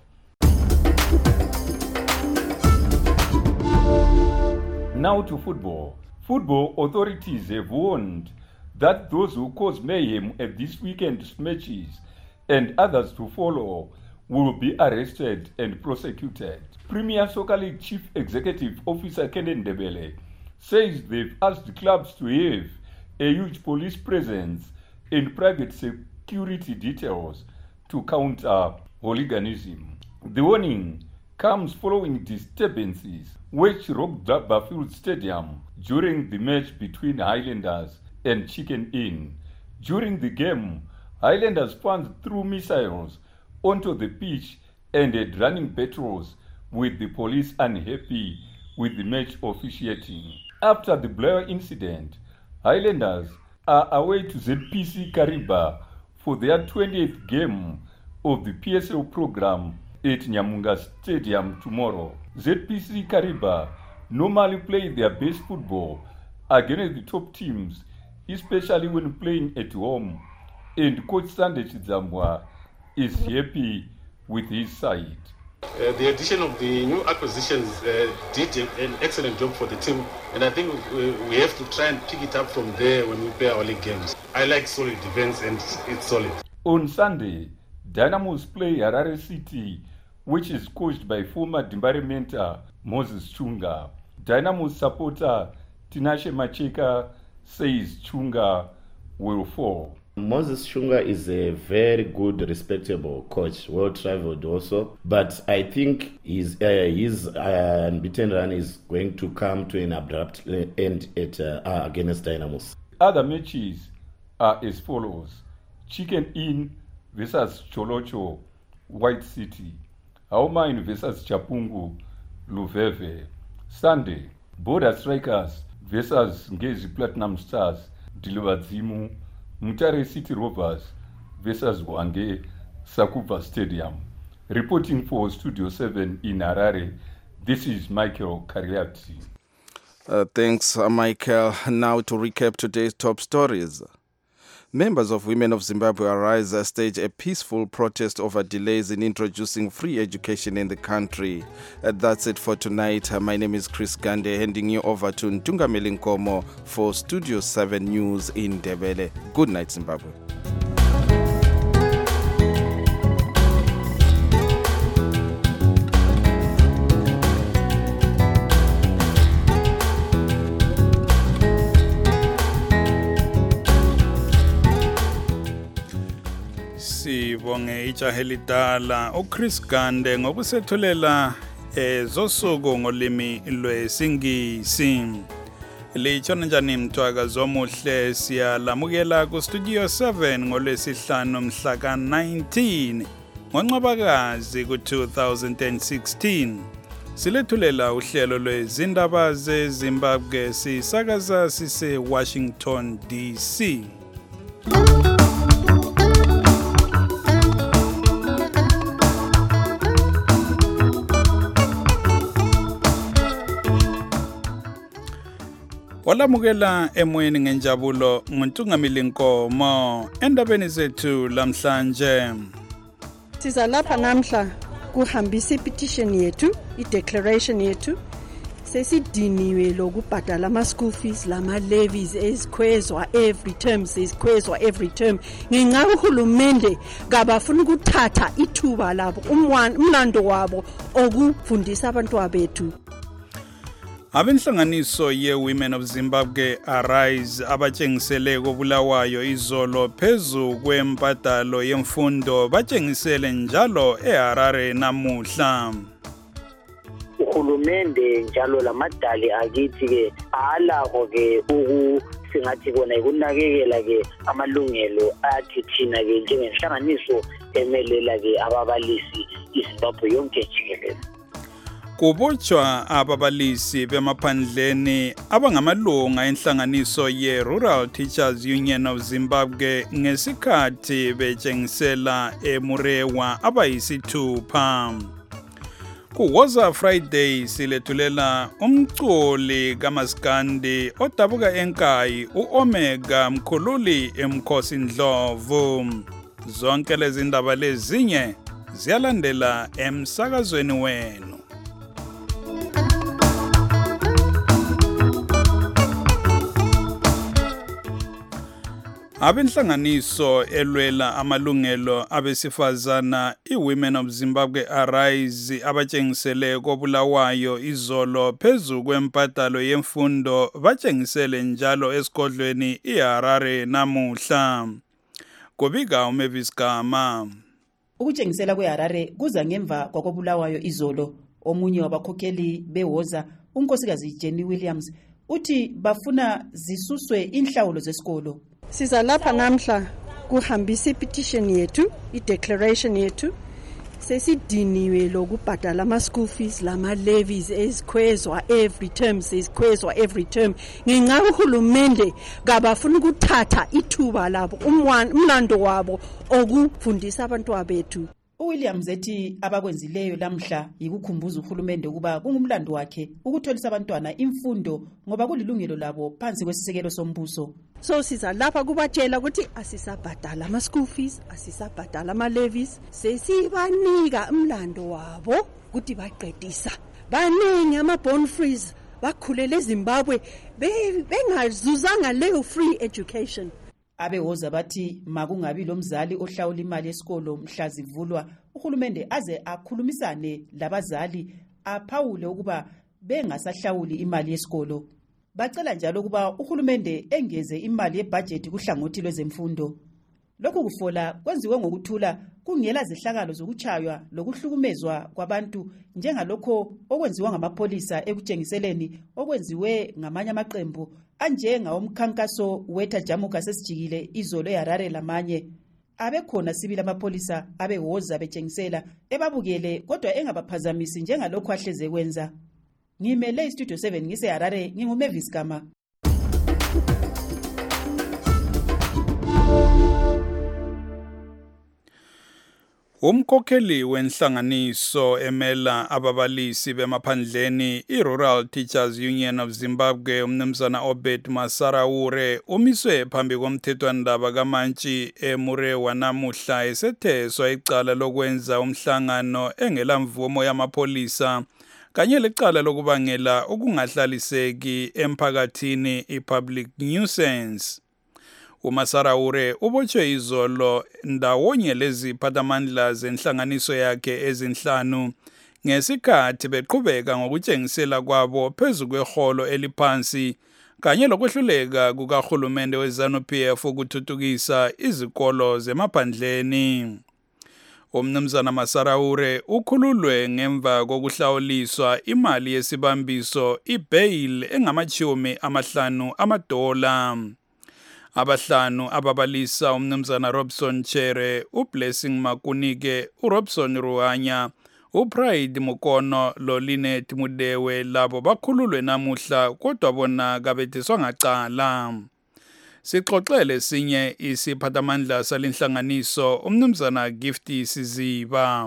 R: Now to football. Football authorities have warned that those who cause mayhem at this weekend's matches and others to follow will be arrested and prosecuted. Premier Soccer League Chief Executive Officer Kenan Ndebele says they've asked clubs to have a huge police presence and private security details to counter hooliganism. The warning comes following disturbances which rocked Barfield Stadium during the match between Highlanders and Chicken Inn. During the game, Highlanders fans threw missiles onto the pitch and had running battles with the police unhappy with the match officiating. After the Blair incident, Highlanders are away to Z P C Kariba for their twentieth game of the P S L program at Nyamunga Stadium tomorrow. Z P C Kariba normally play their best football against the top teams, especially when playing at home, and coach Sunday Chidzambwa is happy with his side.
M: Uh, the addition of the new acquisitions uh, did an excellent job for the team, and I think we, we have to try and pick it up from there when we play our league games. I like solid defense, and it's solid. On Sunday, Dynamos play Harare City, which is coached by former Dimbare mentor Moses Chunga. Dynamos supporter Tinashe Macheka says Chunga will fall.
N: Moses Chunga is a very good, respectable coach, well-traveled also. But I think his uh, his uh, unbeaten run is going to come to an abrupt end at uh, against Dynamos.
R: Other matches are as follows: Chicken Inn versus Cholocho White City. Aomine versus Chapungu Luveve. Sunday, Border Strikers versus Ngezi Platinum Stars Dilibadzimu. Mutare City Rovers versus Wange Sakuba Stadium. Reporting for Studio seven in Harare, this is Michael Kariati.
T: Uh, thanks, uh, Michael. Now to recap today's top stories. Members of Women of Zimbabwe Arise uh, stage a peaceful protest over delays in introducing free education in the country. Uh, that's it for tonight. Uh, my name is Chris Gande, handing you over to Ntungameli Nkomo for Studio seven News in Ndebele. Good night, Zimbabwe.
P: Sibonge ijahelidala uChris Gande ngokusethulela ezosuku ngolimi lwesingisi. Lichona njani mthwaka zomuhle siyalamukela ku Studio seven ngolwesihlanu mhla ka nineteen ngoNcwabakazi ku two thousand sixteen. Silethulela uhlelo lwezindaba zeZimbabwe sisakaza sise Washington D C. Walamukela emoyeni ngenjabulo nguNtungameli Nkomo endabeni zethu lamhlanje.
V: Siza lapha namhla kuhambisa petition yethu, i-declaration yethu. Sesidiniwe lokubhadala ama school fees lama levies ezikhwezwa every term, sezikhwezwa every term. Ngenxa uhulumende kabafuna ukuthatha ithuba labo umlando wabo okufundisa abantwana bethu.
P: Abenhlanganiso ye Women of Zimbabwe Arise abatshengisele kobulawayo izolo phezu kwempatalo yemfundo batshengisele njalo eHarare namuhla.
Q: Uhulumende njalo lamadali akithi ke alako ke ukusingathi kona ikunakekela ke amalungelo athi thina ke njengenhlanganiso emelela ke ababalisi iZimbabwe yonke jikelele.
P: Kubotshwa ababalisi bemaphandleni abangamalunga enhlanganiso ye Rural Teachers Union of Zimbabwe ngesikhathi betshengisela eMurewa abayisithupha. Kuwoza Friday silethulela umculi kaMaskandi odabuka enkayi uOmega Mkhululi eMkhosi Ndlovu. Zonke lezi ndaba lezinye ziyalandela emsakazweni wenu. Abenhlanganiso elwela amalungelo abesifazana iWomen of Zimbabwe Arise abatshengisele kobulawayo izolo phezu kwempatalo yemfundo batshengisele njalo esigodlweni iHarare namuhla. Kubika uMavis Gama.
S: Ukutshengisela kweHarare kuza ngemva kwakobulawayo izolo. Omunye wabakhokheli bewoza unkosikazi Jenny Williams uthi bafuna zisuswe inhlawulo zesikolo.
V: Siza lapha namhla kuhambisa i-petition yethu, i-declaration yethu. Sesidiniwe lokubhadala ama school fees lama levies ezikhwezwa every term, sezikhwezwa every term. Ngenxa uhulumende kabafuna ukuthatha ithuba labo umlando wabo okufundisa abantwana bethu.
S: uWilliams ethi abakwenzileyo lamhla yikukhumbuza uhulumende ukuba kungumlando wakhe ukutholisa abantwana imfundo ngoba kulilungelo labo phansi kwesisekelo sombuso.
V: So siza lapha kubatshela ukuthi asisabhadala ama school fees, asisabhadala ama levies, sesibanika umlando wabo ukuthi baqedisa. Baningi ama born frees bakhulele eZimbabwe bengazuzanga leyo free education.
S: Abewoza bathi makungabi lomzali ohlawula imali yesikolo mhla zivulwa uhulumende aze akhulumisane labazali aphawule ukuba bengasahlawuli imali yesikolo. Bacela njalo ukuba uhulumende engeze imali yebudget kuhlangothi lwezemfundo. Lokhu kufola kwenziwe ngokuthula kungela zehlakalo zokuchaywa lokuhlukumezwa kwabantu njengalokho okwenziwa ngamapolisa ekutshengiseleni okwenziwe ngamanye amaqembu anjenga umkhankaso wetha jamuka sesijikile izolo eHarare lamanye. abekhona sibili amapholisa abewoza betshengisela ebabukele kodwa engabaphazamisi njengalokho ahleze kwenza. Ngimele istudio seven ngise Harare, nginguMavis Gama.
P: Umkhokheli wenhlanganiso emela ababalisi bemaphandleni i-Rural Teachers Union of Zimbabwe umnumzana Obed Masaraure umiswe phambi komthethwandaba kaMantshi eMure wanamuhla esetheswa icala lokwenza umhlangano engelamvumo yamapholisa kanye lecala lokubangela ukungahlaliseki emphakathini i-public nuisance. uMasaraure ubotshwe izolo ndawonye leziphathamandla zenhlanganiso yakhe ezinhlanu ngesikhathi beqhubeka ngokutshengisela kwabo phezu kweholo eliphansi kanye lokwehluleka kukahulumende we-ZANU-P F ukuthuthukisa izikolo zemaphandleni. Umnumzana Masaraure ukhululwe ngemva kokuhlawuliswa imali yesibambiso i-bail engamachumi amahlanu amadola. Abahlanu ababalisa umnumzana Robson Chere, uBlessing Makunike, uRobson Ruhanya, uPride Mukono loLinet Mudewe labo bakhululwe namuhla kodwa bona kabethiswa ngacala. Sixoxele sinye isiphathamandla salenhlanganiso umnumzana Gifty Siziba.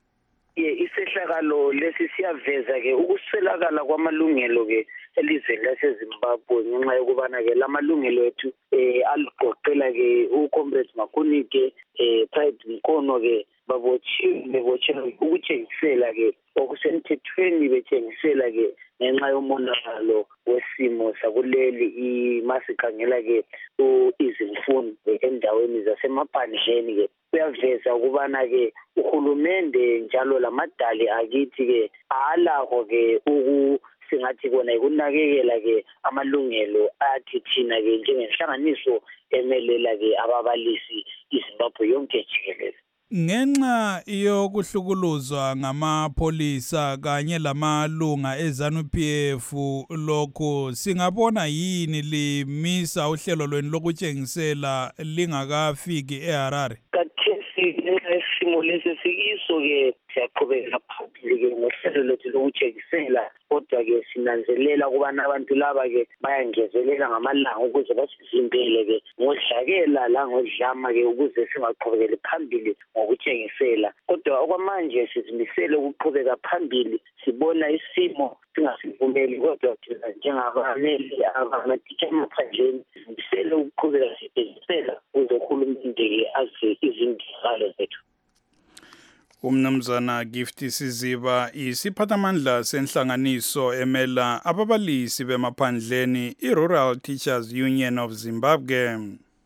Q: Isehlakalo lesi siyaveza ke ukuswelakala kwamalungelo ke elizweni laseZimbabwe ngenxa yokubana ke lamalungelo ethu eh aliqoqela ke uComrade Makunike eh Pride Mkono ke babotshiwe bebotshelwa ukutshengisela ke okusemthethweni betshengisela ke ngenxa yomonakalo wesimo sakuleli imasikhangela ke izimfundo endaweni zasemaphandleni ke kuyaveza ukubana ke uhulumende njalo lamadali akithi ke alakho ke uku singathi kona ikunakekela ke amalungelo athi thina ke njengenhlanganiso emelela ke ababalisi iZimbabwe yonke jikelele.
P: Ngenxa yokuhlukuluzwa ngamapholisa kanye lamalunga eZANU-P F lokho singabona yini limisa uhlelo lweni lokutshengisela lingakafiki eHarare?
Q: Kathesi ngesimo lesi sikiso ke siyaqhubeka phambili ke ngohlelo lethu lokutshengisela kodwa ke sinanzelela ukubana abantu laba ke bayangezelela ngamalanga ukuze basivimbele ke ngodlakela la ngodlama ke ukuze singaqhubekeli phambili ngokutshengisela kodwa okwamanje sizimisele ukuqhubeka phambili sibona isimo singasivumeli kodwa thina njengabameli abamatitsha emaphandleni simisele ukuqhubeka sitshengisela ukuze uhulumende ke azi izindalo zethu.
P: Umnumzana Gifty Siziba isiphathamandla senhlanganiso emela ababalisi bemaphandleni i-Rural Teachers Union of Zimbabwe.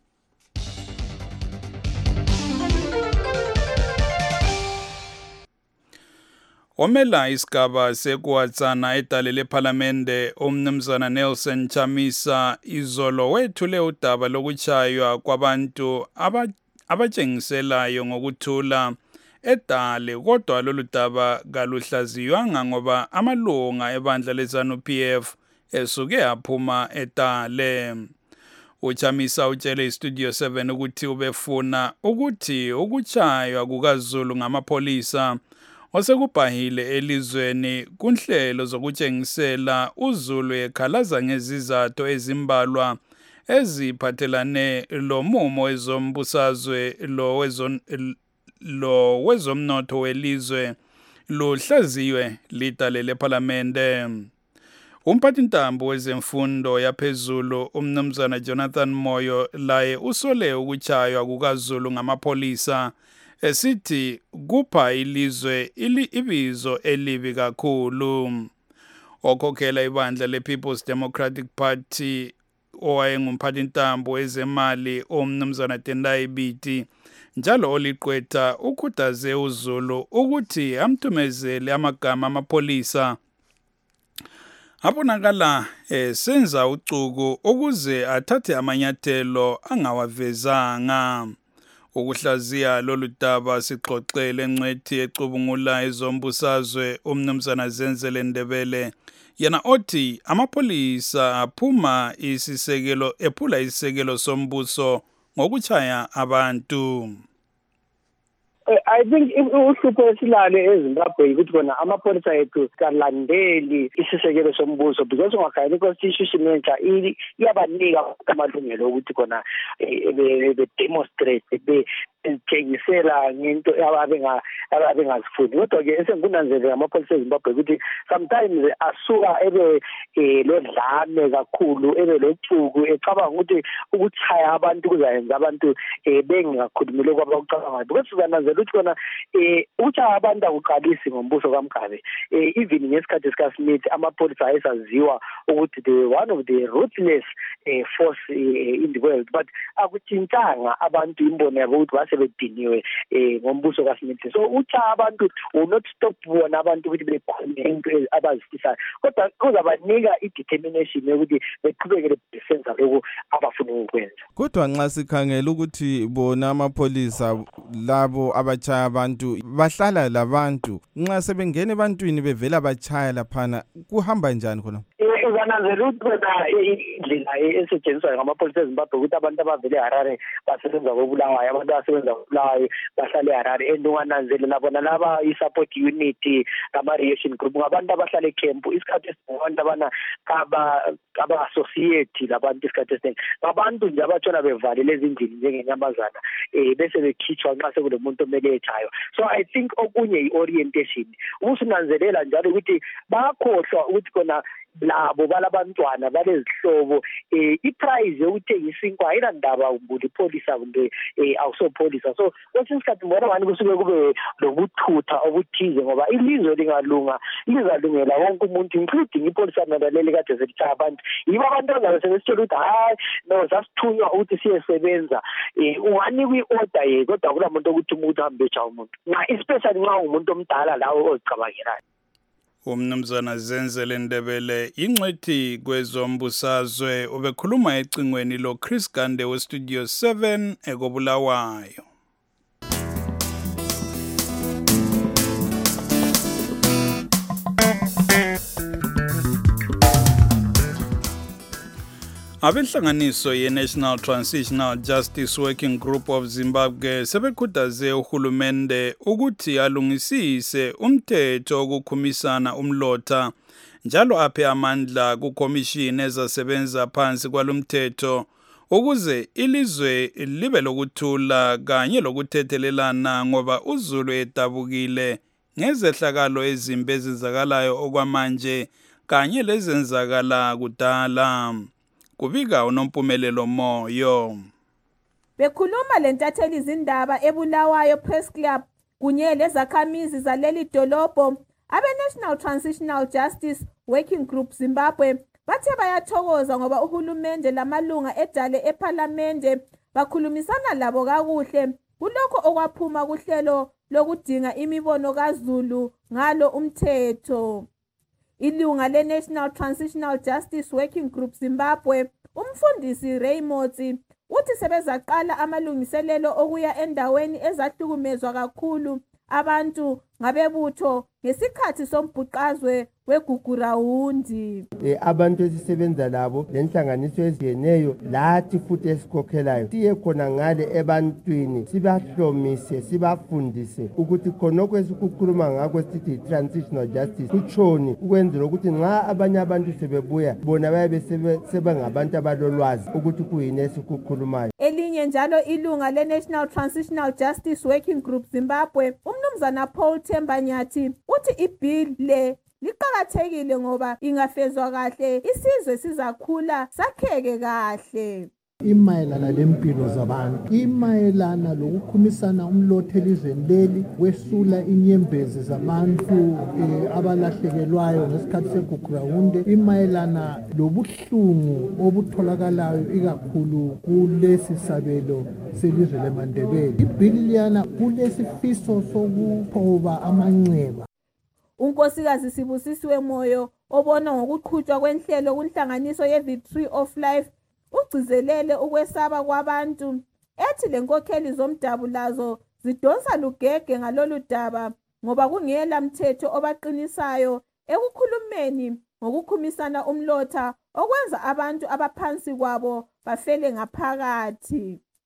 P: Omela isigaba sekuwatsana edale lephalamende umnumzana Nelson Chamisa izolo wethule udaba lokuchaywa kwabantu abatshengiselayo ngokuthula edale kodwa lolu daba kaluhlaziywanga ngoba amalunga ebandla leZANU-P F esuke aphuma edale. Uchamisa utshele iStudio seven ukuthi ubefuna ukuthi ukuchaywa kukaZulu ngamapholisa osekubhahile elizweni kunhlelo zokutshengisela uZulu ekhalaza ngezizathu ezimbalwa eziphathelane lomumo wezombusazwe lo wezon lo wezomnotho welizwe luhlaziwe lidale lephalamende. Umphathintambo wezemfundo yaphezulu umnumzana Jonathan Moyo laye usole ukuchaywa kukaZulu ngamapholisa esithi kupha ilizwe ili ibizo elibi kakhulu. Okhokhela ibandla lePeople's Democratic Party owayengumphathintambo wezemali umnumzana Tendai Biti njalo oliqwetha ukhuthaze uZulu ukuthi amthumezele amagama amapholisa abonakala esenza ucuku ukuze athathe amanyathelo angawavezanga. Ukuhlaziya lolu daba sixoxele encwethi ecubungula ezombusazwe umnumzana Zenzele Ndebele yena othi amapholisa aphuma isisekelo ephula isisekelo sombuso ngokuchaya abantu.
C: I think uhlupho esilale eZimbabwe ukuthi kona amapholisa ethu kalandeli isisekelo sombuso because ungakhayela i-constitution entsha iyabanika amalungelo ukuthi kona be-demonstrate bethengisela ngento abengazifuni. Kodwa-ke esengunanzeleka amapholisa eZimbabwe ukuthi sometimes asuka ebe lodlame kakhulu, ebe lochuku, ecabanga ukuthi ukuchaya abantu kuzayenza abantu bengakhulumile kwabakucabangayo. Because sizananzela ukuthi kona ukuchaya abantu akuqalisi ngombuso kaMgabe. Even ngesikhathi sikaSmith amapholisa ayesaziwa ukuthi they were one of the ruthless force in the world, but akutshintshanga abantu imbono yabo ukuthi base bediniwe ngombuso kaSmith. So ucha abantu will not stop bona abantu ukuthi bekhona into abazifisayo, kodwa kuzabanika i-determination yokuthi beqhubekele besenza lokho abafuna ukwenza.
T: Kodwa nxa sikhangela ukuthi bona amapholisa labo abachaya abantu bahlala labantu, nxa sebengena ebantwini bevela bachaya laphana, kuhamba njani khona?
C: Uzananzela ukuthi kona indlela esetshenziswa ngamapholisa eZimbabwe ukuthi abantu abavele eHarare basebenza koBulawayo, abantu abasebenza koBulawayo bahlala eHarare, and ungananzelela bona laba i-support unit ama-reaction group ngabantu abahlala ekhempu. Isikhathi esingabantu abana aba-associate labantu isikhathi esiningi ngabantu nje abatshona bevalele ezindlini njengenyamazana bese bekhitshwa nxa sekulo muntu omele echayo. So I think okunye i-orientation usunanzelela njalo ukuthi bakhohlwa ukuthi kona labo balabantwana balezihlobo iprize yokuthengisa inkwa ayinandaba umbuli polisa kumbe awusopolisa. So kwesinye isikhathi mbona ngani kusuke kube lokuthutha obuthize ngoba ilizwe lingalunga lizalungela wonke umuntu including ipolisa naleli kade selichaya abantu. Yibo abantu abazabe sebesitshela ukuthi hayi no sasithunywa ukuthi siyesebenza unganikwa i-order ye kodwa kula muntu ukuthi umuntu ahambe echa umuntu especially nxa umuntu omdala lawo ozicabangelayo.
P: Umnumzana Zenzele Ndebele ingcwethi kwezombusazwe ubekhuluma ecingweni lo Chris Gande we Studio seven ekobulawayo. Abenhlanganiso ye-National Transitional Justice Working Group of Zimbabwe sebekhuthaze uhulumende ukuthi alungisise umthetho okukhumisana umlotha njalo aphe amandla kukomishini ezasebenza phansi kwalomthetho ukuze ilizwe libe lokuthula kanye lokuthethelelana ngoba uZulu edabukile ngezehlakalo ezimbi ezenzakalayo okwamanje kanye lezenzakala kudala. Kubika uNompumelelo Moyo.
O: Bekhuluma lentatheli izindaba eBulawayo Press Club kunye lezakhamizi zaleli dolobho, abe-National Transitional Justice Working Group Zimbabwe bathe bayathokoza ngoba uhulumende lamalunga edale eParliamente bakhulumisana labo kakuhle kulokho okwaphuma kuhlelo lokudinga imibono kaZulu ngalo umthetho. Ilunga le-National Transitional Justice Working Group Zimbabwe, umfundisi Raymond, uthi sebezaqala amalungiselelo okuya endaweni ezahlukumezwa kakhulu abantu ngabebutho ngesikhathi sombhuqazwe wegugurawundi.
U: E, abantu esisebenza labo lenhlanganiso eziyeneyo lathi futhi esikhokhelayo siye khona ngale ebantwini sibahlomise sibafundise ukuthi khonokho esikukhuluma ngakho sithi transitional justice kutshoni ukwenzela ukuthi nxa abanye abantu sebebuya bona bayabe sebengabantu abalolwazi ukuthi kuyini esikukhulumayo.
O: Elinye njalo ilunga le-National Transitional Justice Working Group Zimbabwe, umnumzana Paul Thembanyathi, uthi ibill le liqakathekile ngoba ingafezwa kahle isizwe sizakhula sakheke kahle.
W: Imayelana lempilo zabantu, imayelana lokukhumisana umlotha elizweni leli wesula inyembezi zabantu e, abalahlekelwayo ngesikhathi segugurawunde, imayelana lobuhlungu obutholakalayo ikakhulu kulesi sabelo selizwe leMandebele. Ibhili liyana kulesifiso sokuphoba amanxeba.
O: Unkosikazi Sibusisiwe Moyo obona ngokuqhutshwa kwenhlelo kunhlanganiso ye-Victory of Life ugcizelele ukwesaba kwabantu ethi lenkokheli zomdabu lazo zidonsa lugege ngalolu daba ngoba kungela mthetho obaqinisayo ekukhulumeni ngokukhumisana umlotha okwenza abantu abaphansi kwabo bafele ngaphakathi.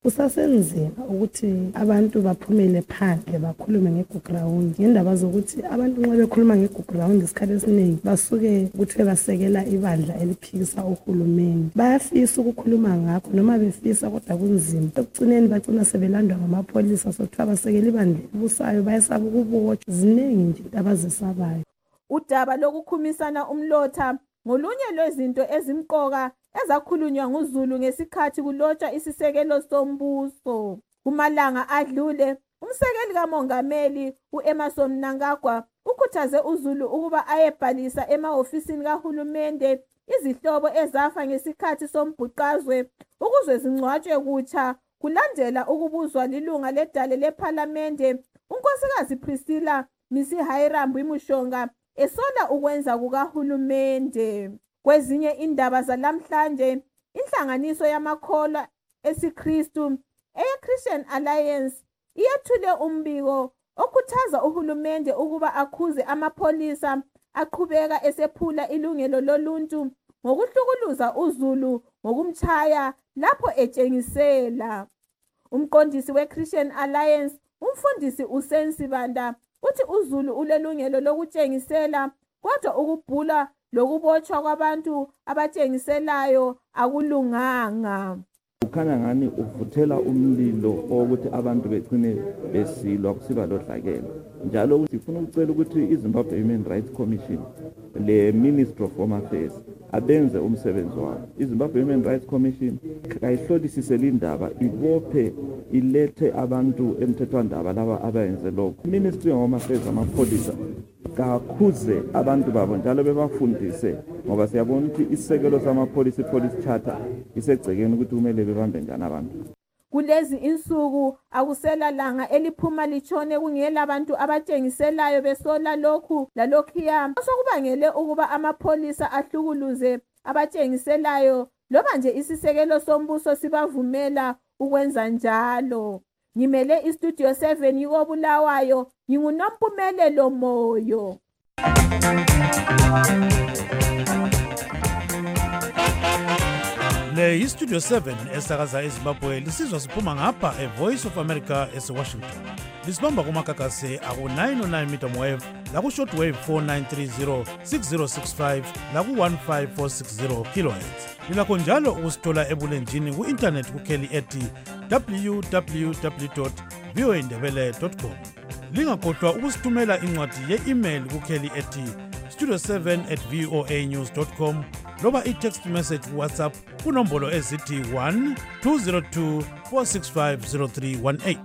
A: Kusasenzima ukuthi abantu baphumele phandle bakhulume ngeground ngendaba zokuthi abantu nxa bekhuluma ngeground isikhathi esiningi basuke ukuthi basekela ibandla eliphikisa uhulumeni. Bayafisa ukukhuluma ngakho noma befisa kodwa kunzima. Ekugcineni bagcina sebelandwa ngamapolisa sokuthiwa basekela ibandla elibusayo bayesaba ukubotshwa. Ziningi nje abazisabayo.
O: Udaba lokukhumisana umlotha ngolunye lwezinto ezimqoka ezakhulunywa nguZulu ngesikhathi kulotshwa isisekelo sombuso. Kumalanga adlule, umsekeli kamongameli uEmmerson Mnangagwa ukhuthaze uZulu ukuba ayebhalisa emahofisini kahulumende izihlobo ezafa ngesikhathi sombhuqazwe ukuze zingcwatshwe kutsha kulandela ukubuzwa lilunga ledale lephalamende unkosikazi Priscilla Misihayirambu Imushonga esola ukwenza kukahulumende. Kwezinye indaba zalamhlanje, inhlanganiso yamakholwa esiKristu eyeChristian Alliance iyethule umbiko okhuthaza uhulumende ukuba akhuze amapolisa aqhubeka esephula ilungelo loluntu ngokuhlukuluza uZulu ngokumchaya lapho etshengisela. Umqondisi weChristian Alliance, umfundisi uSensibanda, uthi uZulu ulelungelo lokutshengisela kodwa ukubhula lokubotshwa kwabantu abatshengiselayo akulunganga.
B: Ukhanya ngani uvuthela umlilo ukuthi abantu begcine besilwa kusiba lodlakela. Njalo sifuna ukucela ukuthi iZimbabwe Human Rights Commission le Ministry of Home Affairs abenze umsebenzi wabo. iZimbabwe Human Rights Commission kayihlolisise lindaba ibophe ilethe abantu emthethwandaba laba abayenze lokho. Ministry of Home Affairs amapolisa kakhuze abantu babo njalo bebafundise ngoba siyabona ukuthi isekelo samapolisi police charter isegcekeni ukuthi kumele bebambe njani abantu.
O: Kulezi insuku akusela langa eliphuma litshone kungela abantu abatshengiselayo besola lokhu lalokhiya osokubangele ukuba amapolisa ahlukuluze abatshengiselayo loba nje isisekelo sombuso sibavumela ukwenza njalo. Ngimele iStudio seven yikobulawayo, nginguNompumelelo Moyo.
E: Le iStudio seven esakaza eZimbabwe lisizwa siphuma ngapha eVoice of America eseWashington. Lisibamba kumakakase aku nine oh nine meter wave laku shortwave four nine three zero six zero six five laku one five four six zero kilohertz. Lilakho njalo ukusithola ebulenjini ku-internet kukheli ethi w w w dot v o a ndebele dot com. Lingakhohlwa ukusithumela incwadi ye-email kukheli ethi studio seven at voanews dot com loba i-text message WhatsApp kunombolo ezithi one two zero two four six five zero three one eight.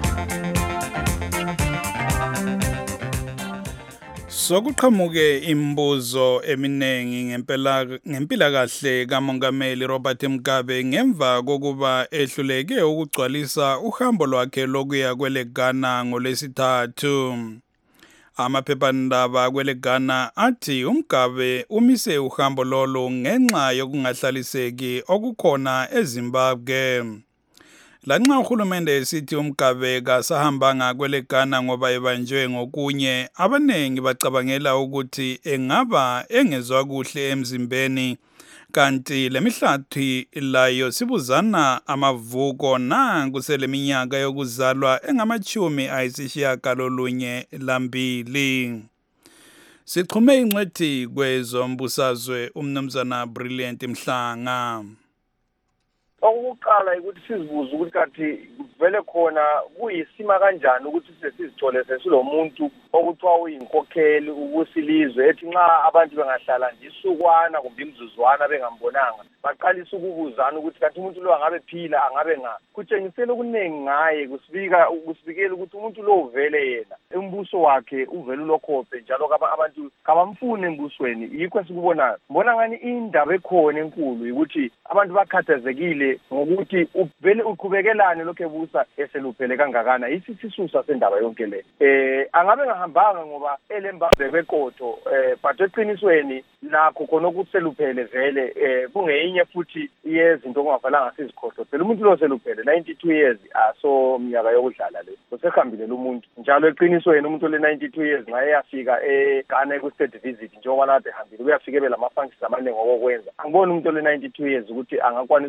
P: Sokuqhamuke imbuzo eminengi ngempela ngempilakahle kamongameli Robert Mugabe ngemva kokuba ehluleke ukugcwalisa uhambo lwakhe lokuya kwele Ghana ngolesithathu. Amaphephandaba kwele Ghana athi uMgabe umise uhambo lolo ngenxa yokungahlaliseki okukhona eZimbabwe. Lanxa uhulumende esithi uMgabe kasahambanga kwele Ghana ngoba ebanjwe ngokunye, abanengi bacabangela ukuthi engaba engezwa kuhle emzimbeni, kanti lemihlathi layo sibuzana amavuko nangu seleminyaka yokuzalwa engamachumi ayisishiyagalolunye lambili. Sixhume incwethi kwezombusazwe umnumzana Brilliant Mhlanga.
H: Okuqala ukuthi sizibuze ukuthi kathi vele khona kuyisima kanjani ukuthi sesizithole sesilomuntu okuthiwa uyinkokheli ukusilizwe ethi nxa abantu bengahlala nje isukwana kumbe imzuzwana bengambonanga baqalisa ukubuzana ukuthi kanti umuntu lo angabe phila angabe nga kutshengisela okuningi ngaye kusibika kusibikela ukuthi umuntu lo uvele yena umbuso wakhe uvele ulokhophe njalo abantu kabamfuni embusweni. Yikho sikubonayo mbona ngani indaba ekhona enkulu ukuthi abantu bakhathazekile ngokuthi uvele uqhubekelane lokho ebusa eseluphele kangakana isisisusa sendaba yonke le. Eh angabe ngahambanga ngoba elembambe beqotho eh but eqinisweni nakho khona ukuseluphele vele eh kungeyinye futhi iyezinto ongavalanga sizikhohlo. Phela umuntu lo seluphele ninety-two years aso minyaka yokudlala le. Usehambile lo muntu. Njalo eqinisweni umuntu le ninety-two years ngaye yafika eGhana ku state visit njengoba nabe hambile uyafike bela ma functions amaningi okwenza. Angiboni umuntu le ninety-two years ukuthi angakwanisa ukulime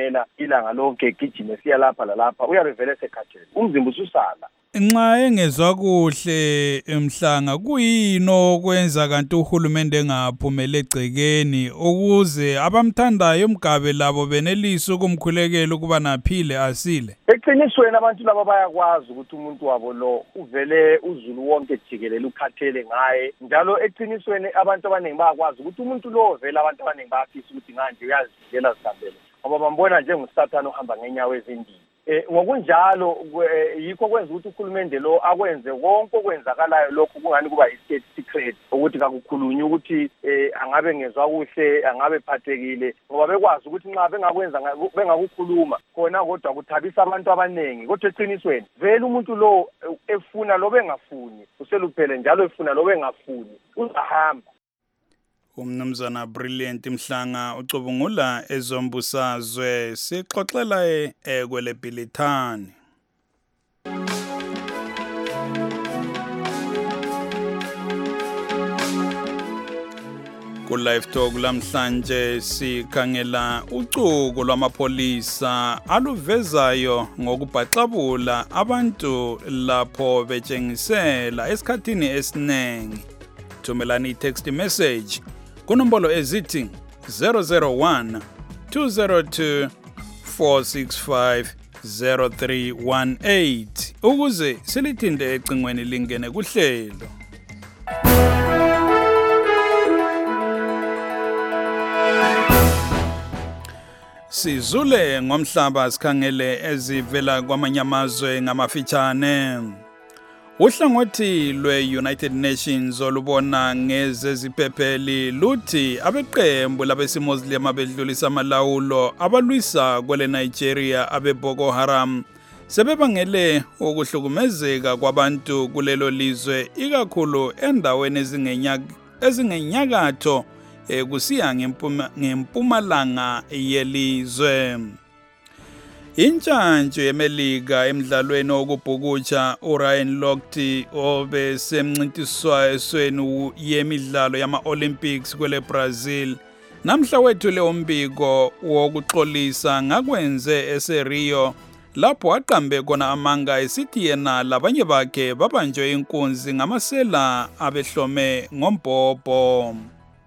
H: yena ilanga lonke gijime siya lapha lalapha uyarevele sekhathele umzimba ususala.
P: Nxa engezwa kuhle emhlanga kuyini okwenza kanti uhulumende engaphumele egcekeni ukuze abamthandayo uMgabe labo benelise ukumkhulekela ukuba naphile asile?
H: Eqinisweni abantu laba bayakwazi ukuthi umuntu wabo lo uvele uzulu wonke jikelele ukhathele ngaye, njalo eqinisweni abantu abaningi bayakwazi ukuthi umuntu lo vele abantu abaningi bayafisa ukuthi nganje uyazidlela zihambele ngoba bambona njengosathana ohamba ngenyawo ezindini. Eh ngokunjalo yikho kwenza ukuthi ukhulumende lo akwenze konke okwenzakalayo lokho kungani kuba i-state secret ukuthi kakukhulunywa ukuthi eh angabe ngezwa kuhle angabe phathekile ngoba bekwazi ukuthi nxa bengakwenza bengakukhuluma khona kodwa kuthabisa abantu abaningi. Kodwa eqinisweni vele umuntu lo efuna lo bengafuni useluphele njalo efuna lo bengafuni uzahamba.
P: Umnumzana Brilliant Mhlanga ucubungula ezombusazwe sixoxela ekwele Bilithani. Ku live talk lamhlanje sikhangela ucuko lwamapolisa aluvezayo ngokubhaxabula abantu lapho betshengisela esikhathini esinengi. Thumelani text message kunombolo ezithi zero zero one two zero two four six five zero three one eight ukuze silithinde ecingweni lingene kuhlelo. Sizule ngomhlaba sikhangele ezivela kwamanye amazwe ngamafitshane. Uhlangothi lwe-United Nations olubona ngezeziphepheli luthi abeqembu labesimozilema bedlulisa amalawulo abalwisa kwele Nigeria abe Boko Haram sebebangele ukuhlukumezeka kwabantu kulelo lizwe ikakhulu endaweni ezingenyakatho kusiya ngempumalanga yelizwe. Intshantshi yeMelika emidlalweni wokubhukutsha uRyan Lochte obesemncintiswaneni yemidlalo yama-Olympics kwele Brazil namhla wethule umbiko wokuxolisa ngakwenze eseRio lapho aqambe khona amanga esithi yena labanye bakhe babanjwe inkunzi ngamasela abehlome ngombhobho.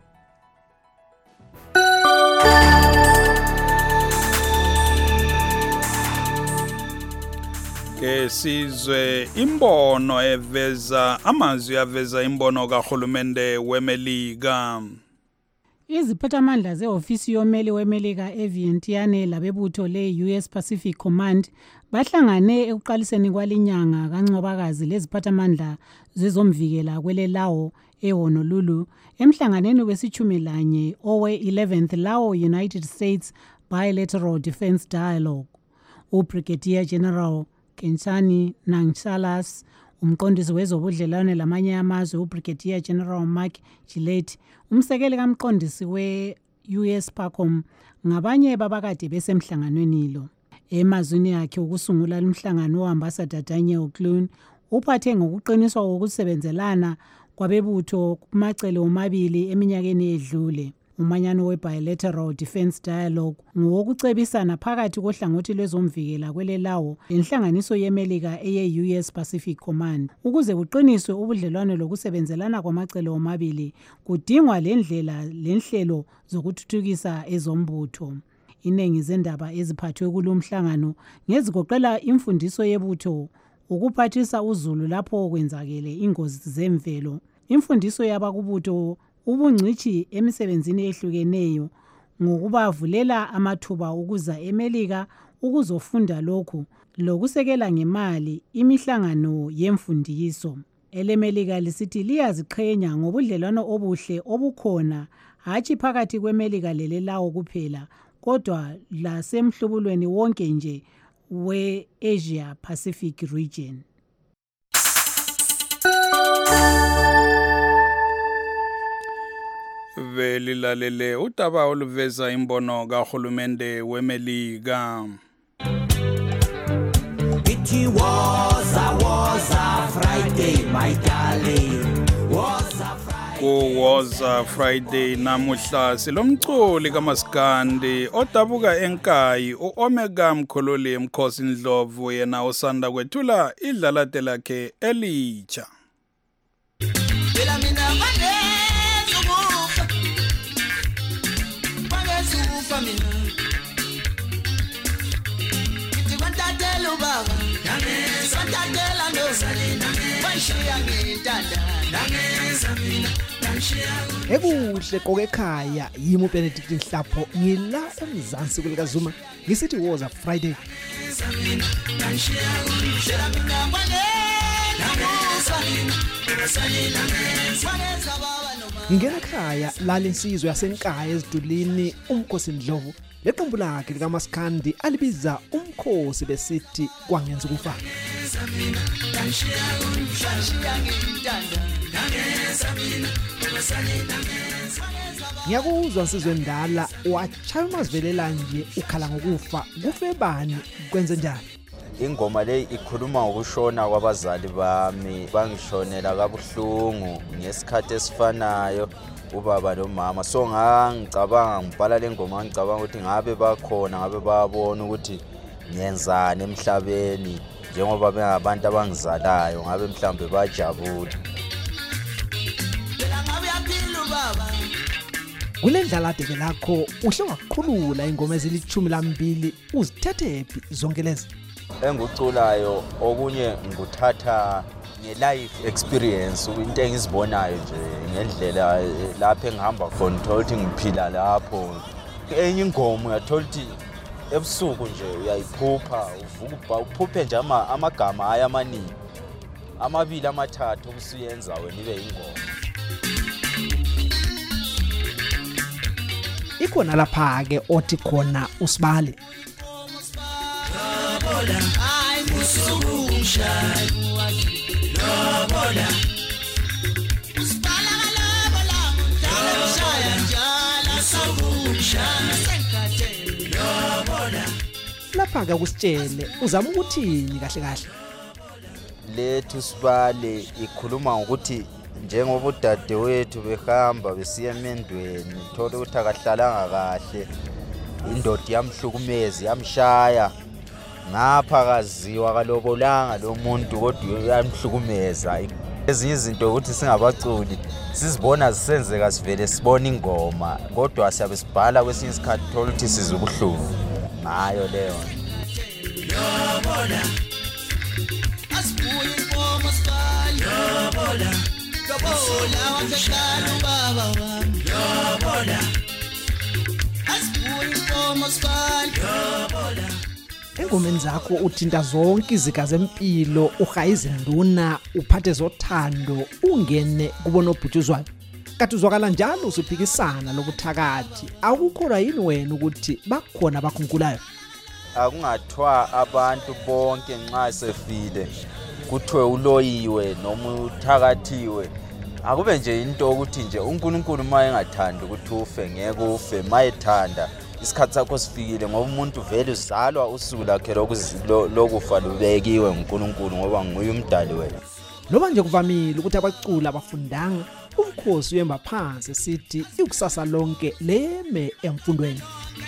P: Ke sizwe imbono eveza amazwi aveza imbono kahulumende weMelika.
D: Iziphathamandla ze-ofisi yomeli weMelika eVientiane labebutho le-U S Pacific Command bahlangane ekuqaliseni kwalinyanga kaNcwabakazi leziphathamandla zezomvikela kwele lawo eHonolulu emhlanganeni wesitshumilanye owe-eleventh Lao United States Bilateral Defense Dialogue. uBrigadier General Kensani Nangsalas, umqondisi wezobudlelwane lamanye amazwe uBrigadier General Mark Gillette, umsekeli kamqondisi we-U S PACOM ngabanye babakade besemhlanganweni lo. Emazwini yakhe ukusungula lumhlangano uAmbassador Daniel Clune uphathe ngokuqiniswa kokusebenzelana kwabebutho kumacele omabili eminyakeni edlule. Umanyano we-Bilateral Defense Dialogue ngowokucebisana phakathi kohlangothi lwezomvikela kwele lawo lenhlanganiso yeMelika eye-U S Pacific Command. Ukuze kuqiniswe ubudlelwane lokusebenzelana kwamacele omabili kudingwa lendlela lenhlelo zokuthuthukisa ezombutho. Iningi zendaba eziphathwe kulomhlangano ngezigoqela imfundiso yebutho, ukuphathisa uzulu lapho kwenzakele ingozi zemvelo, imfundiso yabakubutho, ubungcithi emisebenzini ehlukeneyo ngokubavulela amathuba ukuza eMelika ukuzofunda lokhu lokusekela ngemali imihlangano yemfundiso. EleMelika lisithi liyaziqhenya ngobudlelwano obuhle obukhona hatshi phakathi kweMelika lelelawo kuphela kodwa lasemhlubulweni wonke nje we-Asia Pacific region.
P: Velilalele utaba oluveza imbono kahulumende weMelika.
F: It was a was a Friday, my darling. Was a Friday.
P: Kuwoza Friday namuhla silomculi kaMaskandi odabuka enkayi uOmega Mkhololi eMkhosi Ndlovu yena osanda kwethula idlalate lakhe elitsha.
F: Phela mina bangezukufa bangezukufa mina Ithi kwantatela ubaba ngangeza ntatela ndozalina bashiya ngintanda ngangeza mina
I: Ekuhle qoke ekhaya yimi uBenedict Nhlapho ngila eMzansi kulikazuma ngisithi woza Friday. Ngingena ekhaya la lensizwe yasenkaya ezidulini uMkhosi Ndlovu leqembu lakhe likaMaskandi alibiza uMkhosi besithi kwangenza ukufa. Ngiyakuzwa nsizwe ndala wachaya umazivelela nje ukhala ngokufa kufe bani kwenze njani.
J: Ingoma le ikhuluma ngokushona kwabazali bami bangishonela kabuhlungu ngesikhathi esifanayo ubaba nomama so ngangicabanga ngibhala le ngoma ngicabanga ukuthi ngabe bakhona ngabe bayabona ukuthi ngiyenzani emhlabeni njengoba bengabantu abangizalayo ngabe mhlambe bajabula.
I: Kule ndlalade ke lakho uhle waqhulula ingoma ezilithumi lambili uzithethephi zonke lezi.
J: Enguculayo okunye nguthatha nge-life experience into engizibonayo nje ngendlela lapho engihamba khona thola ukuthi ngiphila lapho. Enye ingoma uyathola ukuthi ebusuku nje uyayiphupha uvuka uphuphe nje amagama aya amaningi amabili amathathu ukusiyenza wena ibe ingoma.
I: Ikhona lapha ke othi khona usibale.
F: Lobola ay musungumshaya lobola usibala lobola mntana mshaya njalo sungumshaya senkathe lobola.
I: Lapha ke kusitshele uzama ukuthini kahle kahle.
J: Lethu sibale ikhuluma ngokuthi njengoba udade wethu behamba besiya emendweni thola ukuthi akahlalanga kahle indoda yamhlukumezi yamshaya ngapha kaziwa kalobolanga lo muntu kodwa uyamhlukumeza. Ezinye izinto ukuthi singabaculi sizibona zisenzeka sivele sibona ingoma kodwa siyabe sibhala kwesinye isikhathi thola ukuthi sizubuhlungu ngayo leyo.
F: Lobola asibuye inkomo sikali lobola lobola wasehlala ubaba wami lobola asibuye inkomo sikali lobola.
I: Engomeni zakho uthinta zonke izika zempilo uhaye izinduna uphathe zothando ungene kubona obhutshuzwayo kanti uzwakala njalo usuphikisana lobuthakathi akukho yini wena ukuthi bakhona bakhunkulayo.
J: Akungathwa abantu bonke nxa sefile kuthiwe uloyiwe noma uthakathiwe akube nje into ukuthi nje uNkulunkulu maye engathanda ukuthi ufe ngeke ufe mayethanda isikhathi sakho sifikile ngoba umuntu vele uzalwa usuku lakhe lokufa lubekiwe uNkulunkulu ngoba nguye umdali wena.
I: Loba nje kuvamile ukuthi abaculi abafundanga uMkhosi uyemba phansi sithi ikusasa lonke leme emfundweni.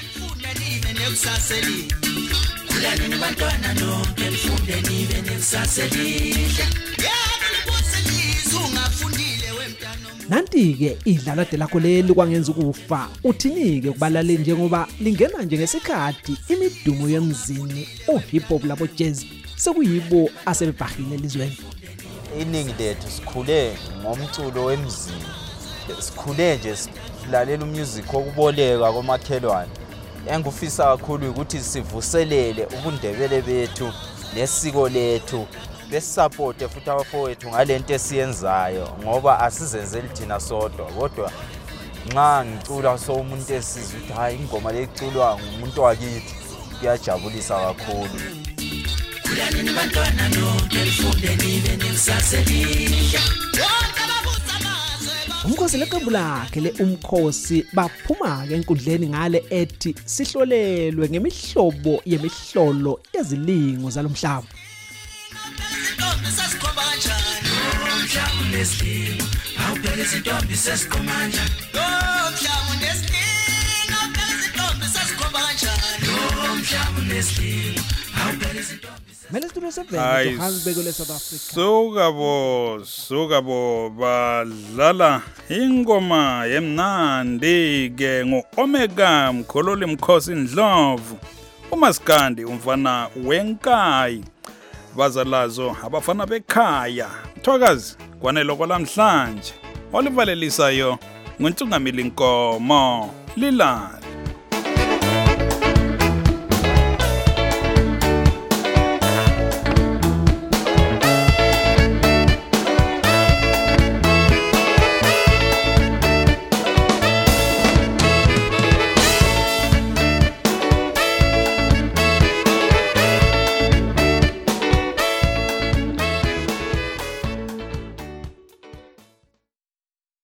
F: Kulani bantwana nonke mfunde nibe nekusasa elihle yabo libuselizwe ungafundile wemntana.
I: Nanti ke idlalade lakho leli kwangenza ukufa uthinike kubalaleli njengoba lingena nje ngesikhathi imidumo yemzini ohip hop labo jazz sekuyibo asebebhahile elizweni.
J: Iningi lethu sikhule ngomculo wemzini sikhule nje silalela umusic okuboleka komakhelwane. Engufisa kakhulu ukuthi sivuselele ubundebele bethu nesiko lethu besisupport futhi abafowethu ngalento esiyenzayo ngoba asizenzeli thina sodwa kodwa nxa ngicula so umuntu esizwe ukuthi hayi ingoma leculwa ngumuntu wakithi kuyajabulisa kakhulu.
F: Kulani bantwana nonke mfunde nibe nekusasa elihle.
I: Umkhosi leqembu lakhe le uMkhosi baphuma ke enkundleni ngale ethi sihlolelwe ngemihlobo yemihlolo yezilingo zalomhlaba.
F: Sasikhomba kanjani umhlaba lesimo awuphela izintombi sesikhomanja lo mhlaba uneslingo awuphela izintombi sesikhomba kanjani lo mhlaba uneslingo awuphela izintombi
I: Mele studio seven Johannesburg le South Africa.
P: Suka bo suka bo badlala ingoma yemnandi ke ngo Omega Mkhololi Mkhosi Ndlovu uMaskandi umfana wenkayi bazalazo abafana bekhaya Thokazi kwanelo kwalamhlanje olivalelisayo nguntungamili Nkomo Lila